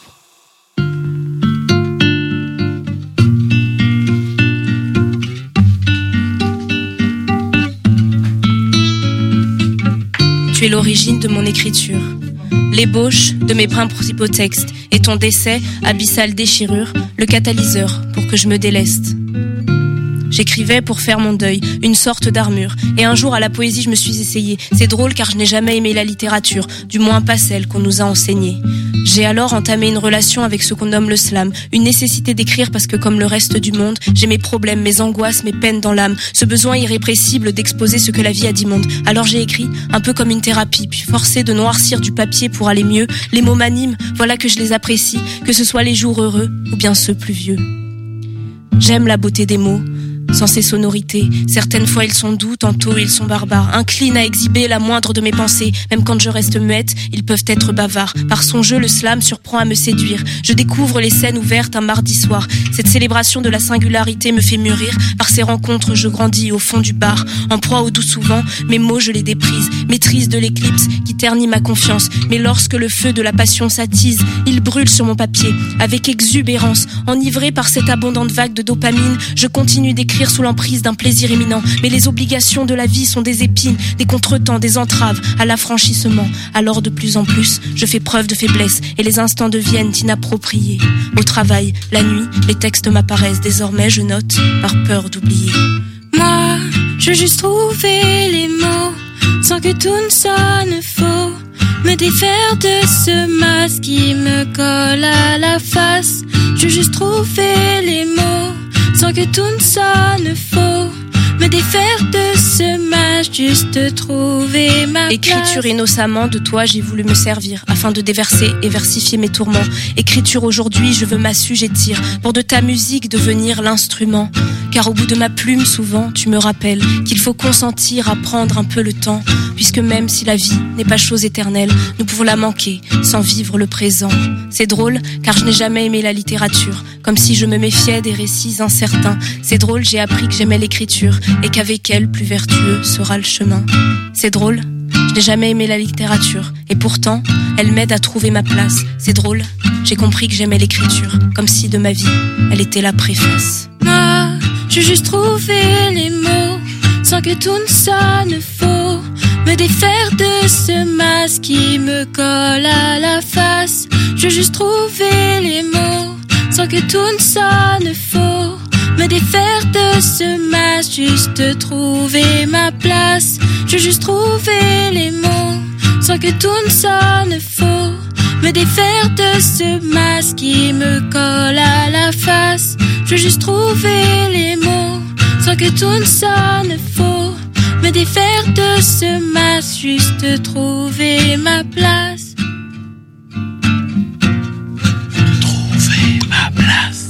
Tu es l'origine de mon écriture, l'ébauche de mes principaux textes, et ton décès, abyssale déchirure, le catalyseur pour que je me déleste. J'écrivais pour faire mon deuil, une sorte d'armure. Et un jour, à la poésie, je me suis essayée. C'est drôle car je n'ai jamais aimé la littérature, du moins pas celle qu'on nous a enseignée. J'ai alors entamé une relation avec ce qu'on nomme le slam, une nécessité d'écrire parce que comme le reste du monde, j'ai mes problèmes, mes angoisses, mes peines dans l'âme, ce besoin irrépressible d'exposer ce que la vie a d'immonde. Alors j'ai écrit, un peu comme une thérapie, puis forcé de noircir du papier pour aller mieux. Les mots m'animent, voilà que je les apprécie, que ce soit les jours heureux ou bien ceux plus vieux. J'aime la beauté des mots, sans ces sonorités, certaines fois ils sont doux, tantôt ils sont barbares. Incline à exhiber la moindre de mes pensées, même quand je reste muette, ils peuvent être bavards. Par son jeu, le slam surprend à me séduire. Je découvre les scènes ouvertes un mardi soir. Cette célébration de la singularité me fait mûrir. Par ces rencontres, je grandis au fond du bar. En proie au doux souvent, mes mots je les déprise. Maîtrise de l'éclipse qui ternit ma confiance. Mais lorsque le feu de la passion s'attise, il brûle sur mon papier avec exubérance. Enivré par cette abondante vague de dopamine, je continue d'écrire sous l'emprise d'un plaisir imminent. Mais les obligations de la vie sont des épines, des contretemps, des entraves à l'affranchissement. Alors de plus en plus, je fais preuve de faiblesse et les instants deviennent inappropriés. Au travail, la nuit, les textes m'apparaissent. Désormais, je note par peur d'oublier. Moi, je veux juste trouver les mots sans que tout ne sonne faux. Me défaire de ce masque qui me colle à la face. Je veux juste trouver les mots sans que tout ne sonne faux. Me défaire de ce masque, juste trouver ma place. Écriture innocemment, de toi j'ai voulu me servir afin de déverser et versifier mes tourments. Écriture aujourd'hui, je veux m'assujettir pour de ta musique devenir l'instrument. Car au bout de ma plume, souvent, tu me rappelles qu'il faut consentir à prendre un peu le temps. Puisque même si la vie n'est pas chose éternelle, nous pouvons la manquer sans vivre le présent. C'est drôle, car je n'ai jamais aimé la littérature, comme si je me méfiais des récits incertains. C'est drôle, j'ai appris que j'aimais l'écriture, et qu'avec elle, plus vertueux sera le chemin. C'est drôle, je n'ai jamais aimé la littérature, et pourtant, elle m'aide à trouver ma place. C'est drôle, j'ai compris que j'aimais l'écriture, comme si de ma vie, elle était la préface. Moi, je veux juste trouver les mots, sans que tout ne sonne faux. Me défaire de ce masque qui me colle à la face. Je veux juste trouver les mots, sans que tout ne sonne faux. Me défaire de ce masque, juste trouver ma place. Je veux juste trouver les mots, sans que tout ne sonne faux. me défaire de ce masque qui me colle à la face. Je veux juste trouver les mots sans que tout ne sonne faux. Me défaire de ce masque, juste trouver ma place. Trouver ma place.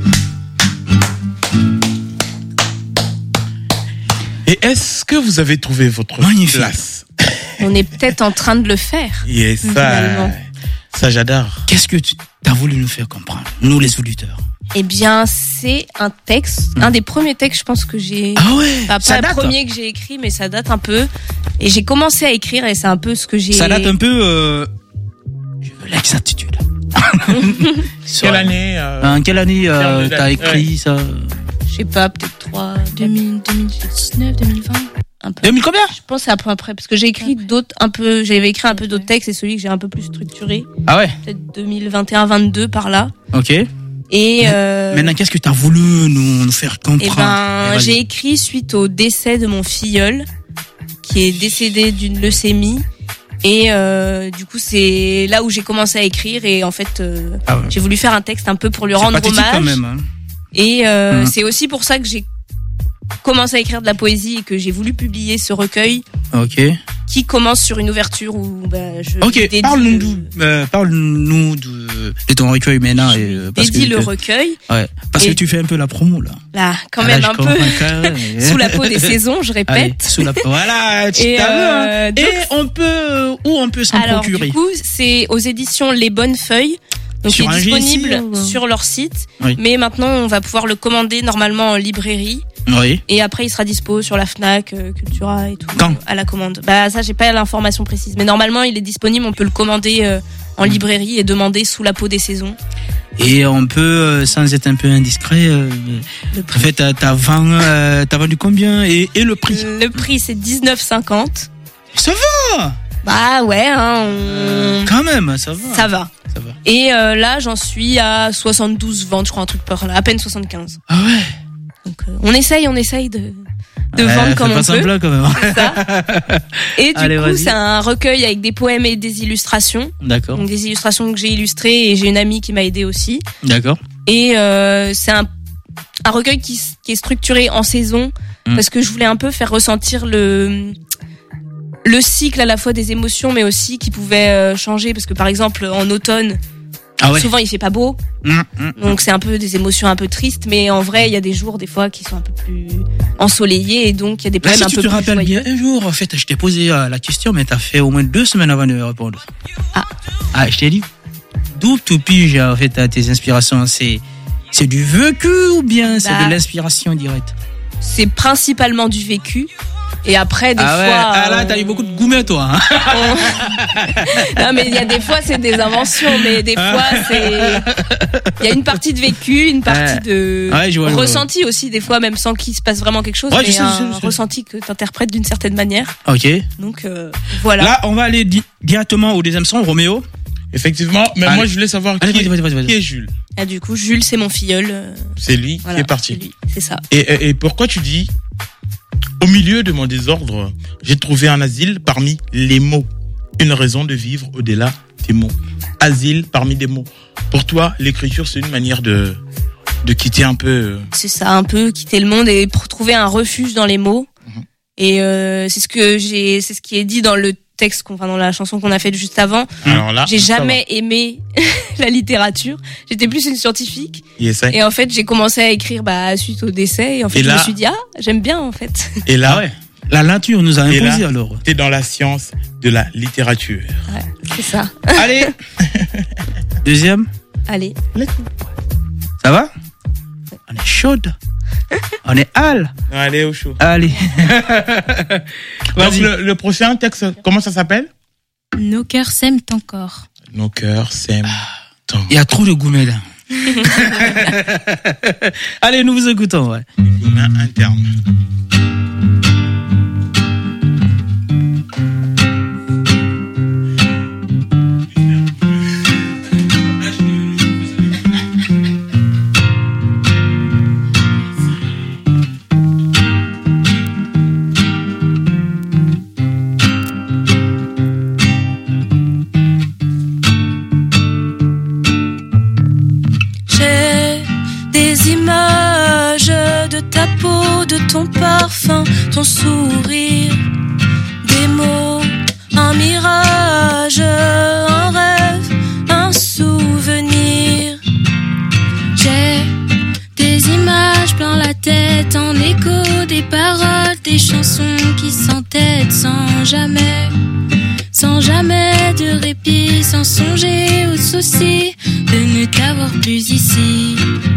Et est-ce que vous avez trouvé votre Magnifique. place? On est peut-être en train de le faire. Yes, ça, ça j'adore. Qu'est-ce que tu as voulu nous faire comprendre, nous les auditeurs? Eh bien, c'est un texte, mmh. un des premiers textes, je pense que j'ai. Ah ouais. Enfin, ça pas date. le premier que j'ai écrit, mais ça date un peu. Et j'ai commencé à écrire, et c'est un peu ce que j'ai. Ça date un peu. Euh... Je veux l'exactitude. Quelle année euh... En quelle année euh, t'as écrit ouais. ça? Je sais pas, peut-être trois. deux mille dix-neuf, deux mille vingt. Un peu. deux mille combien? Je pense c'est un peu après, parce que j'ai écrit après. d'autres un peu. J'avais écrit un peu d'autres textes, et celui que j'ai un peu plus structuré. Ah ouais. Peut-être deux mille vingt et un vingt-deux par là. Ok. Et euh... maintenant, qu'est-ce que tu as voulu nous, nous faire comprendre? Eh ben, j'ai écrit suite au décès de mon filleul, qui est décédé d'une leucémie. Et euh, du coup, c'est là où j'ai commencé à écrire. Et en fait, euh, ah ouais. j'ai voulu faire un texte un peu pour lui rendre hommage. Quand même, hein. Et euh, mmh. c'est aussi pour ça que j'ai commencé à écrire de la poésie et que j'ai voulu publier ce recueil. Ok. Qui commence sur une ouverture où bah, je ok dédie parle-nous le... euh, parle-nous de, de ton recueil maintenant et euh, parce dédie que le que... recueil ouais parce et... que tu fais un peu la promo là là quand même ah, là, un peu sous la peau des saisons je répète. Allez, sous la peau voilà tu et, t'as euh, vu, hein. donc... et on peut où on peut s'en alors, procurer du coup c'est aux éditions Les Bonnes Feuilles. Donc il est disponible G C, sur leur site, oui. mais maintenant on va pouvoir le commander normalement en librairie. Oui. Et après il sera dispo sur la Fnac, euh, Cultura et tout. Quand à la commande. Bah ça j'ai pas l'information précise, mais normalement il est disponible, on peut le commander euh, en librairie et demander Sous la peau des saisons. Et on peut, euh, sans être un peu indiscret, euh, en fait t'as, t'as, vendu, euh, t'as vendu combien et, et le prix? Le prix c'est dix-neuf cinquante. Ça va. Bah ouais, hein. On... Quand même, ça va. Ça va. Ça va. Et euh, là, j'en suis à soixante-douze ventes, je crois, un truc par là, à peine soixante-quinze. Ah ouais. Donc euh, on essaye, on essaye de, de ouais, vendre comme on peut. C'est pas simple quand même. C'est ça. Et du Allez, coup, vas-y. c'est un recueil avec des poèmes et des illustrations. D'accord. Donc des illustrations que j'ai illustrées et j'ai une amie qui m'a aidée aussi. D'accord. Et euh, c'est un, un recueil qui, qui est structuré en saison mmh. parce que je voulais un peu faire ressentir le le cycle à la fois des émotions mais aussi qui pouvait euh, changer parce que par exemple en automne ah ouais. souvent il fait pas beau mmh, mmh, donc c'est un peu des émotions un peu tristes mais en vrai il y a des jours des fois qui sont un peu plus ensoleillés et donc il y a des poèmes si un tu peu te plus rappelles joyeux. Bien un jour en fait je t'ai posé euh, la question mais t'as fait au moins deux semaines avant de me répondre. Ah ah je t'ai dit d'où tu piges en fait tes inspirations, c'est c'est du vécu ou bien bah, c'est de l'inspiration directe? C'est principalement du vécu. Et après, des ah ouais. fois. Ah là, t'as eu beaucoup de gourmet, toi. Hein on... Non, mais il y a des fois, c'est des inventions, mais des fois, c'est. Il y a une partie de vécu, une partie de ouais, je vois, ressenti je vois. aussi, des fois, même sans qu'il se passe vraiment quelque chose, ouais, mais je sais, un je sais, je sais. ressenti que t'interprètes d'une certaine manière. Ok. Donc, euh, voilà. Là, on va aller di- directement au deuxième son, Roméo. Effectivement, mais Allez. moi, je voulais savoir qui, Allez, vas-y, vas-y, vas-y. qui est Jules. Ah, du coup, Jules, c'est mon filleul. Euh... C'est lui voilà, qui est parti. C'est lui, c'est ça. Et, et, et pourquoi tu dis, au milieu de mon désordre, j'ai trouvé un asile parmi les mots. Une raison de vivre au-delà des mots. Asile parmi des mots. Pour toi, l'écriture, c'est une manière de, de quitter un peu... C'est ça, un peu quitter le monde et pour trouver un refuge dans les mots. Mmh. Et euh, c'est ce que j'ai, c'est ce qui est dit dans le texte, qu'on, enfin dans la chanson qu'on a faite juste avant. Alors là, j'ai jamais aimé la littérature. J'étais plus une scientifique. Yes, et en fait, j'ai commencé à écrire bah, suite au décès. Et en fait, et je là, me suis dit, ah, j'aime bien en fait. Et là, ouais. La nature nous a imposé alors. T'es dans la science de la littérature. Ouais, c'est ça. Allez. Deuxième. Allez. Ça va? On est chaude. On est hal. Allez au chaud. Allez. Donc le, le prochain texte, comment ça s'appelle? Nos cœurs s'aiment encore. Nos cœurs s'aiment tant. Il y a trop de gourmet là. Allez, nous vous écoutons. Ouais. Gourmet interne. des images de ta peau, de ton parfum, ton sourire, des mots, un mirage, un rêve, un souvenir. J'ai des images plein la tête, en écho des paroles, des chansons qui s'entêtent sans jamais, sans jamais de répit, sans songer au souci de ne t'avoir plus ici.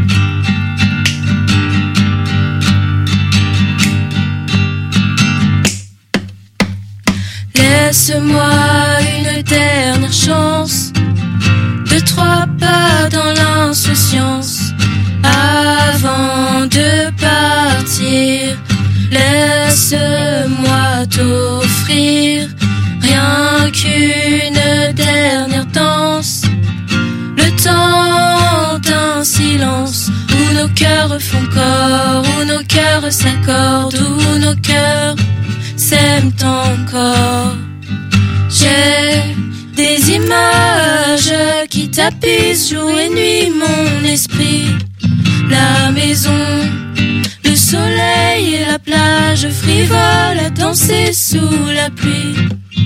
Laisse-moi une dernière chance, deux, trois pas dans l'insouciance, avant de partir. Laisse-moi t'offrir rien qu'une dernière danse, le temps d'un silence où nos cœurs font corps, où nos cœurs s'accordent, où nos cœurs s'aiment encore. J'ai des images qui tapissent jour et nuit mon esprit, la maison, le soleil et la plage frivole à danser sous la pluie.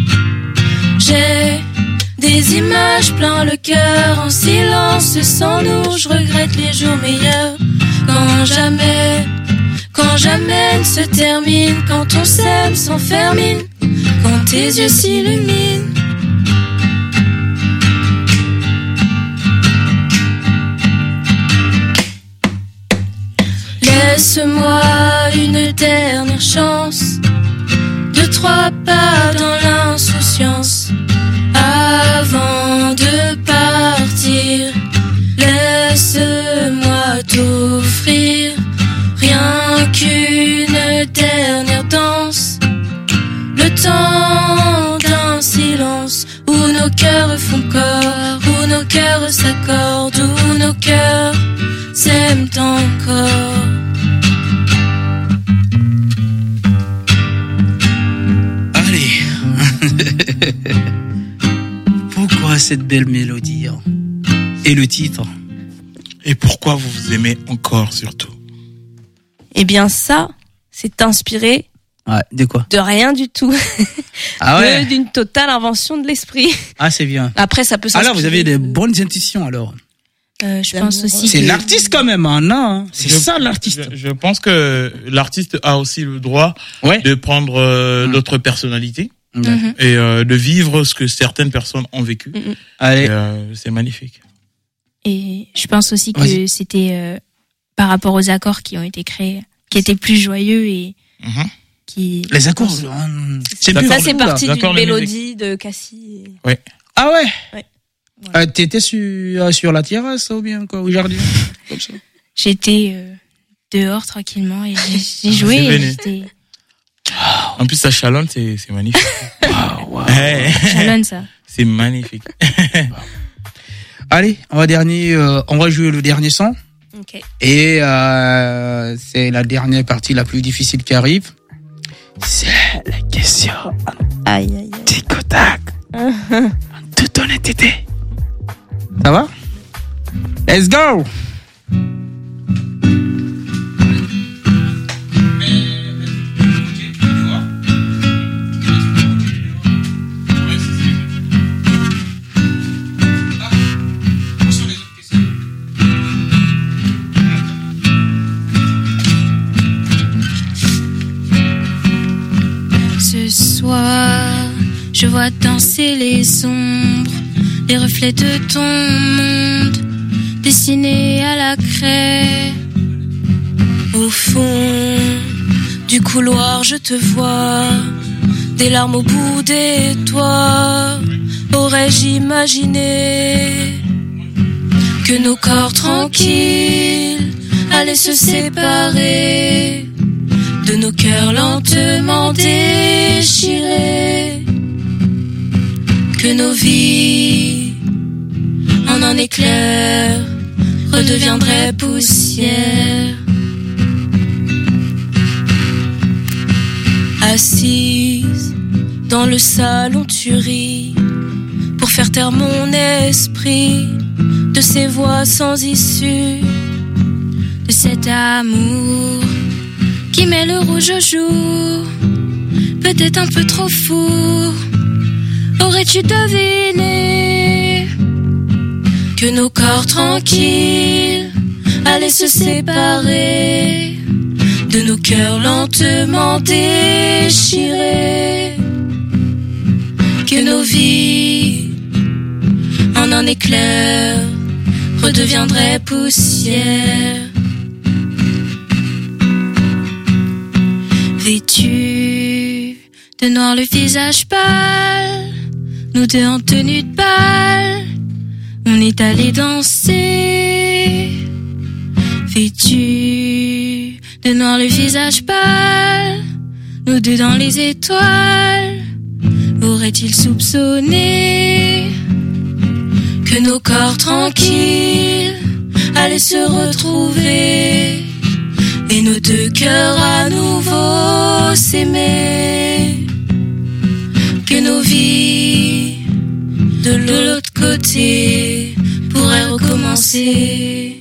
J'ai des images plein le cœur en silence, sans nous je regrette les jours meilleurs. Quand jamais, quand jamais ne se termine, quand on s'aime sans faire mine, quand tes yeux s'illuminent. Laisse-moi une dernière chance, deux, trois pas dans l'insouciance, avant de partir. Laisse-moi t'offrir rien qu'une dernière danse, le temps d'un silence où nos cœurs font corps, où nos cœurs s'accordent, où nos cœurs s'aiment encore. Allez. Pourquoi cette belle mélodie hein? Et le titre? Et pourquoi vous vous aimez encore surtout? Eh bien ça, c'est inspiré ouais, de quoi? De rien du tout. Ah ouais. de, d'une totale invention de l'esprit. Ah c'est bien. Après ça peut s'inspirer. Alors vous avez des bonnes intuitions alors. Euh, je pense aussi. C'est que... l'artiste quand même, hein, non? C'est je, ça l'artiste. Je, je pense que l'artiste a aussi le droit ouais. de prendre euh, mmh. d'autres personnalités mmh. et euh, de vivre ce que certaines personnes ont vécu. Mmh. Allez. Et, euh, c'est magnifique. Et je pense aussi que Vas-y. c'était euh, par rapport aux accords qui ont été créés, qui étaient plus joyeux et mmh. qui. Les accords. C'est D'accord, ça c'est de, parti d'accord, d'une de mélodie de Cassie. Et... Ouais. Ah ouais. Ouais. Euh, t'étais sur, euh, sur la terrasse ou bien quoi, au jardin comme ça. J'étais euh, dehors tranquillement et j'ai, j'ai joué. Et j'étais... En plus, ça chalonne, c'est, c'est magnifique. Wow, wow. Hey. Chalonne ça. C'est magnifique. Allez, on va dernier, euh, on va jouer le dernier son. Okay. Et euh, c'est la dernière partie la plus difficile qui arrive. C'est la question. Aïe aïe aïe. Tic au tac. En toute honnêteté. Ça va? Let's go! Ce soir, je vois danser les ombres, les reflets de ton monde, dessinés à la craie. Au fond du couloir, je te vois, des larmes au bout des doigts. Aurais-je imaginé que nos corps tranquilles allaient se séparer, de nos cœurs lentement déchirés, que nos vies, en un éclair, redeviendraient poussière. Assise dans le salon, tu ris pour faire taire mon esprit de ces voix sans issue, de cet amour qui met le rouge au jour. Peut-être un peu trop fou. Aurais-tu deviné que nos corps tranquilles allaient se séparer, de nos cœurs lentement déchirés, que nos vies en un éclair redeviendraient poussière. Vêtus de noir, le visage pâle, nous deux en tenue de bal, on est allés danser. Vêtus de noir, le visage pâle, nous deux dans les étoiles. Aurait-il soupçonné que nos corps tranquilles allaient se retrouver et nos deux cœurs à nouveau s'aimer? Que nos vies de l'autre côté pourraient recommencer.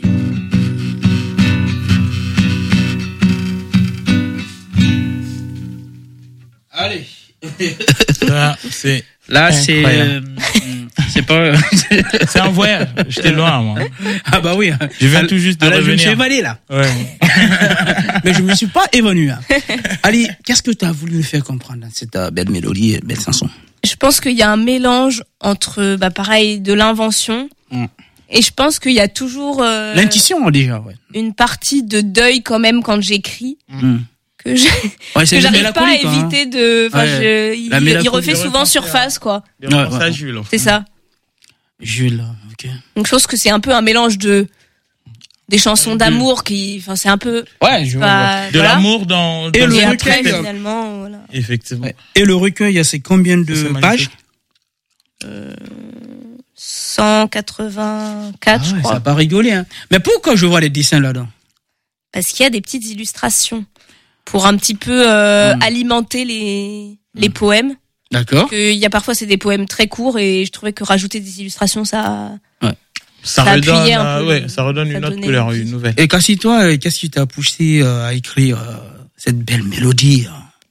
Allez. Là, c'est Là, c'est euh, c'est pas c'est un voyage. J'étais loin, moi. Ah bah oui. Je viens tout juste de alors, revenir. Je me suis évadé là. Ouais. Mais je me suis pas évanoui. Hein. Allez, qu'est-ce que tu as voulu me faire comprendre dans cette euh, belle mélodie, euh, belle chanson? Je pense qu'il y a un mélange entre, bah, pareil, de l'invention. Mm. Et je pense qu'il y a toujours euh, l'intuition déjà, ouais. Une partie de deuil quand même quand j'écris. Mm. Que je ouais, que j'arrive pas à éviter hein. de enfin ouais. je, il, il refait souvent surface quoi. Ouais, ouais, ouais. Jules, c'est ça. Jules, OK. Donc je pense que c'est un peu un mélange de des chansons d'amour qui enfin c'est un peu ouais, je bah, de voilà. L'amour dans, dans et le et recueil après, finalement voilà. Effectivement. Ouais. Et le recueil, c'est combien de pages? euh, cent quatre-vingt-quatre ah ouais, je crois. Ça pas rigoler hein. Mais pourquoi je vois les dessins là-dedans? Parce qu'il y a des petites illustrations pour un petit peu euh, mmh. alimenter les les mmh. poèmes. D'accord. Il y a parfois c'est des poèmes très courts et je trouvais que rajouter des illustrations ça ouais. ça, ça redonne un peu, ouais, ça redonne ça une autre couleur, une nouvelle. Et Cassie, toi, qu'est-ce qui t'a poussé à écrire euh, cette belle mélodie?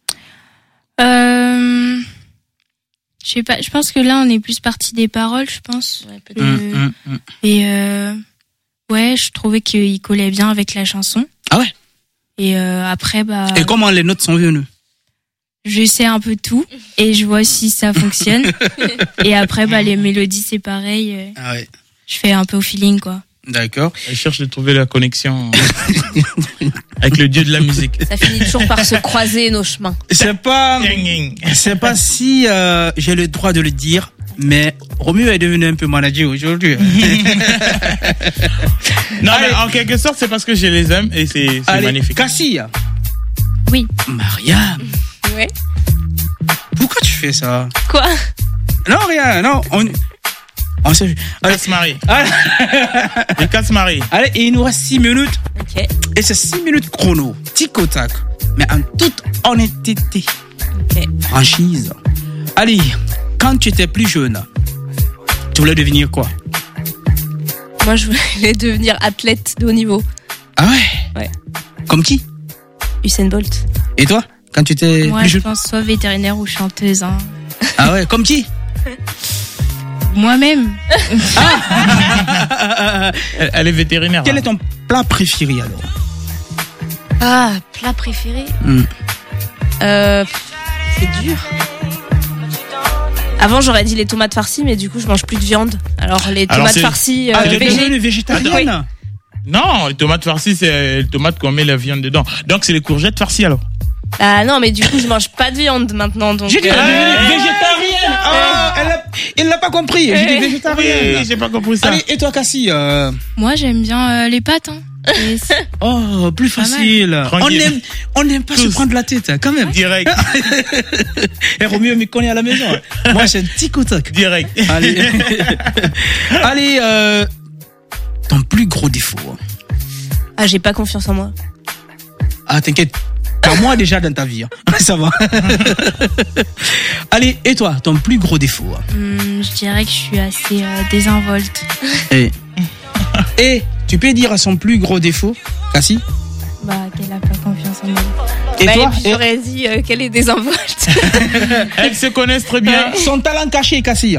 Euh je sais pas, je pense que là on est plus parti des paroles, je pense. Ouais, peut-être. Euh, mmh, mmh. Et euh ouais, je trouvais qu'il collait bien avec la chanson. Ah ouais. Et euh, après, bah. Et comment les notes sont venues? Je sais un peu tout et je vois si ça fonctionne. Et après, bah les mélodies c'est pareil. Ah ouais. Je fais un peu au feeling quoi. D'accord. Elle cherche de trouver la connexion avec le dieu de la musique. Ça finit toujours par se croiser nos chemins. C'est pas, c'est pas si euh, j'ai le droit de le dire. Mais Roméo est devenu un peu manager aujourd'hui. Non, allez. Mais en quelque sorte, c'est parce que je les aime et c'est, c'est magnifique. Cassie. Oui. Mariam. Ouais. Pourquoi tu fais ça? Quoi? Non, rien. Non, on. On se. Casse-Marie. Les Casse-Marie. Allez, et il nous reste six minutes. Ok. Et c'est six minutes chrono. Tic au tac. Mais en toute honnêteté. Ok. Franchise. Allez. Quand tu étais plus jeune, tu voulais devenir quoi? Moi, je voulais devenir athlète de haut niveau. Ah ouais? Ouais. Comme qui? Usain Bolt. Et toi, quand tu étais Moi, plus je jeune? pense soit vétérinaire ou chanteuse. Hein. Ah ouais, comme qui? Moi-même. Ah elle, elle est vétérinaire. Quel hein. est ton plat préféré alors? Ah, plat préféré mm. euh, C'est dur. Avant, j'aurais dit les tomates farcies, mais du coup, je mange plus de viande. Alors, les tomates Alors, farcies... Ah, euh, tu es végétarienne? Non, les tomates farcies, c'est les tomates qu'on met la viande dedans. Donc, c'est les courgettes farcies, alors. Ah non, mais du coup, je mange pas de viande maintenant. Donc, j'ai dit euh... végétarienne. Ah, elle l'a, il l'a pas compris. J'ai dit végétarienne. Oui, j'ai pas compris ça. Allez, et toi, Cassie euh... Moi, j'aime bien euh, les pâtes. Hein. Oh, plus facile. On aime, on n'aime pas Tous. se prendre la tête, quand même. Direct. Et Roméo me connaît à la maison. Moi, c'est un tic au tac. Direct. Allez, allez, euh... ton plus gros défaut. Ah, j'ai pas confiance en moi. Ah, t'inquiète. Pas moi déjà dans ta vie. Hein. Ça va. Allez, et toi, ton plus gros défaut? hum, Je dirais que je suis assez euh, désinvolte. Et, et tu peux dire à son plus gros défaut, Cassie? Bah, qu'elle a pas confiance en elle. Et bah, toi? Et puis j'aurais dit euh, qu'elle est désinvolte. Elles se connaissent très bien. Mais son talent caché, Cassie.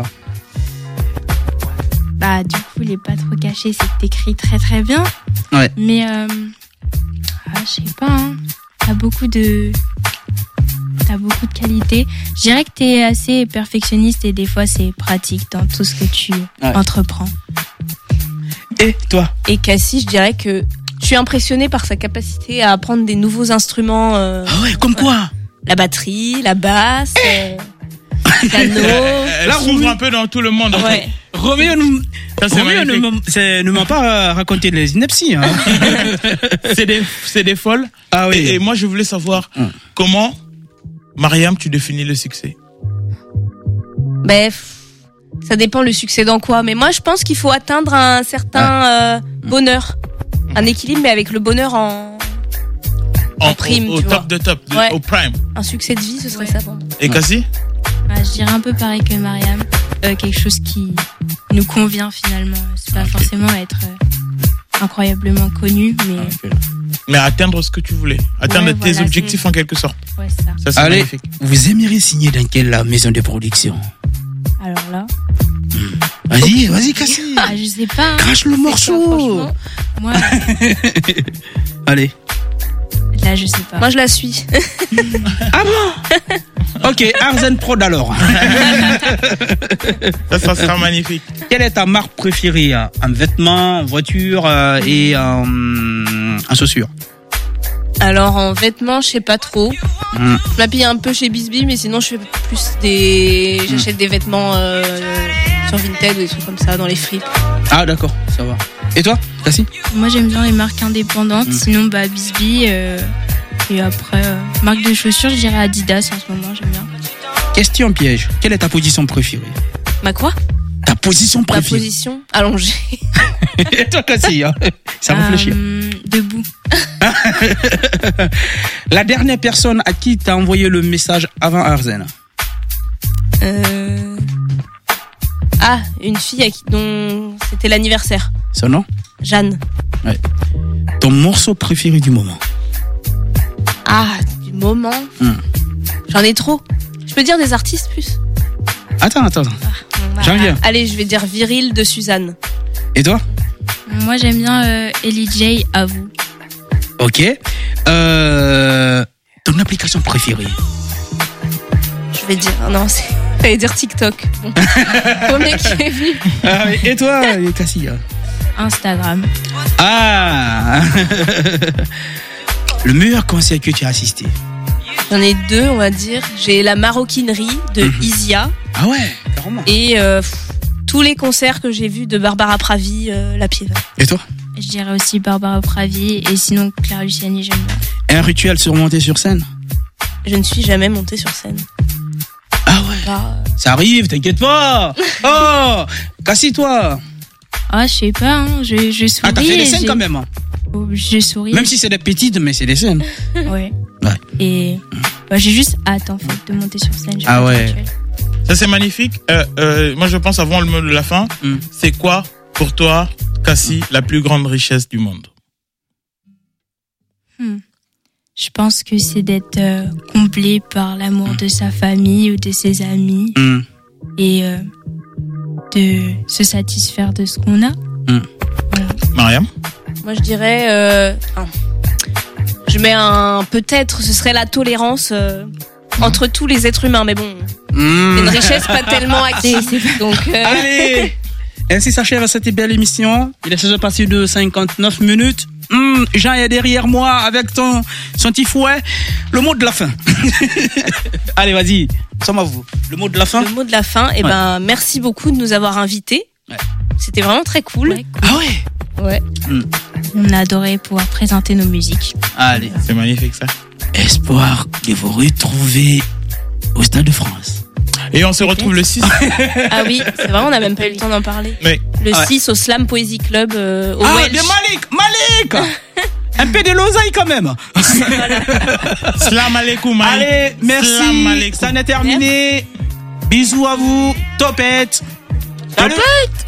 Bah, du coup, il est pas trop caché, c'est que t'écris très très bien. Ouais. Mais, euh, ah, je sais pas, hein. T'as beaucoup de, t'as beaucoup de qualités. Je dirais que t'es assez perfectionniste et des fois c'est pratique dans tout ce que tu ouais. entreprends. Et toi? Et Cassie, je dirais que je suis impressionnée par sa capacité à apprendre des nouveaux instruments. Euh, ah ouais, comme quoi? La batterie, la basse, euh, le piano. Elle s'ouvre un peu dans tout le monde. Ouais. Roméo, nous... Ça, c'est Roméo ne, m'a, c'est, ne m'a pas raconté les inepties. Hein. c'est, des, c'est des folles. Ah oui. Et, et moi, je voulais savoir hum. comment, Mariam, tu définis le succès? Ben, ça dépend le succès dans quoi. Mais moi, je pense qu'il faut atteindre un certain euh, bonheur. Un équilibre, mais avec le bonheur en, en, en prime. Au, au tu top vois. de top, de, ouais. au prime. Un succès de vie, ce serait ouais. ça pour moi. Et Cassie? Bah, je dirais un peu pareil que Mariam. Euh, quelque chose qui nous convient finalement. C'est pas okay. forcément être euh, incroyablement connu, mais... Okay. Mais atteindre ce que tu voulais. Atteindre ouais, tes voilà, objectifs c'est... en quelque sorte. Ouais, ça. Ça, c'est Allez, magnifique. Vous aimeriez signer dans quelle maison de production? Alors là... Mmh. Vas-y, vas-y, Cassie. Ah, je sais pas. Crache le morceau. Ça, moi... Allez. Là, je sais pas. Moi, je la suis. Ah bon? Ok, Arzen Prod alors. Ça, ça sera magnifique. Quelle est ta marque préférée en vêtements, en voiture euh, et en, en chaussures? Alors, en vêtements, je sais pas trop. Mmh. Je m'habille un peu chez Bisbee, mais sinon, je fais plus des... Mmh. J'achète des vêtements euh, sur Vinted ou des trucs comme ça, dans les fripes. Ah, d'accord, ça va. Et toi, Cassie? Moi, j'aime bien les marques indépendantes. Mmh. Sinon, bah, Bisbee. Euh, et après, euh, marque de chaussures, je dirais Adidas en ce moment, j'aime bien. Question piège. Quelle est ta position préférée? Ma quoi? Ta position préférée? Ma position allongée. Et toi, Cassie, hein? Ça euh, réfléchit. Debout. La dernière personne à qui t'as envoyé le message avant Arzen? Euh... Ah, une fille à qui, dont c'était l'anniversaire. Son nom? Jeanne. Ouais. Ton morceau préféré du moment? Ah, du moment hmm. J'en ai trop. Je peux dire des artistes plus? Attends, attends. Ah, bon, bah, J'en viens. Allez, je vais dire Viril de Suzanne. Et toi? Moi, j'aime bien euh, Ellie J, à vous. Ok. Euh, ton application préférée? Je vais dire... Non, c'est... J'allais dire TikTok. Bon. Premier qui est venu. Ah, et toi, Cassie? Instagram. Ah. Le meilleur concert que tu as assisté? J'en ai deux, on va dire. J'ai la maroquinerie de mmh. Isia. Ah ouais, carrément. Et euh, pff, tous les concerts que j'ai vus de Barbara Pravi, euh, La Pieva. Et toi? Je dirais aussi Barbara Pravi et sinon Claire Luciani, j'aime bien. Un rituel sur monter sur scène? Je ne suis jamais montée sur scène. Ah ouais. Bah, ça arrive, t'inquiète pas. Oh, Cassie, toi? Ah, je sais pas, hein. je, je souris. Ah, t'as fait des scènes j'ai... quand même. Oh, je souris. Même si c'est des petites, mais c'est des scènes. Ouais. Ouais. Et bah, j'ai juste hâte en fait de monter sur scène. Ah ouais. Ça c'est magnifique. Euh, euh, moi je pense avant le mot de la fin, mm. c'est quoi pour toi, Cassie, la plus grande richesse du monde? hmm. Je pense que c'est d'être euh, comblé par l'amour mm. de sa famille ou de ses amis mm. et euh, de se satisfaire de ce qu'on a. Mm. Voilà. Mariam? Moi je dirais, euh, je mets un peut-être, ce serait la tolérance euh, mmh. entre tous les êtres humains, mais bon, mmh. c'est une richesse pas tellement acquise. Donc, euh... allez, ainsi s'achève cette belle émission. Il est seize heures passé de cinquante-neuf minutes. Mmh, Jean est derrière moi avec ton son petit fouet. Le mot de la fin. Allez, vas-y, sommes à vous. Le mot de la fin. Le mot de la fin. Et eh ouais. ben, merci beaucoup de nous avoir invités. Ouais. C'était vraiment très cool. Ouais, cool. Ah ouais. Ouais. Mmh. On a adoré pouvoir présenter nos musiques. Allez, c'est magnifique ça. Espoir de vous retrouver au Stade de France. Et on se retrouve le six. Ah oui, c'est vrai, on n'a même pas eu le temps d'en parler. Mais... Le ah ouais. six au Slam Poésie Club euh, au Ah, Welsh. de Malik, Malik. Un peu de l'oseille quand même. Salam alaikum. Allez, merci. Ça n'est terminé. Merci. Bisous à vous. Topette. Topette.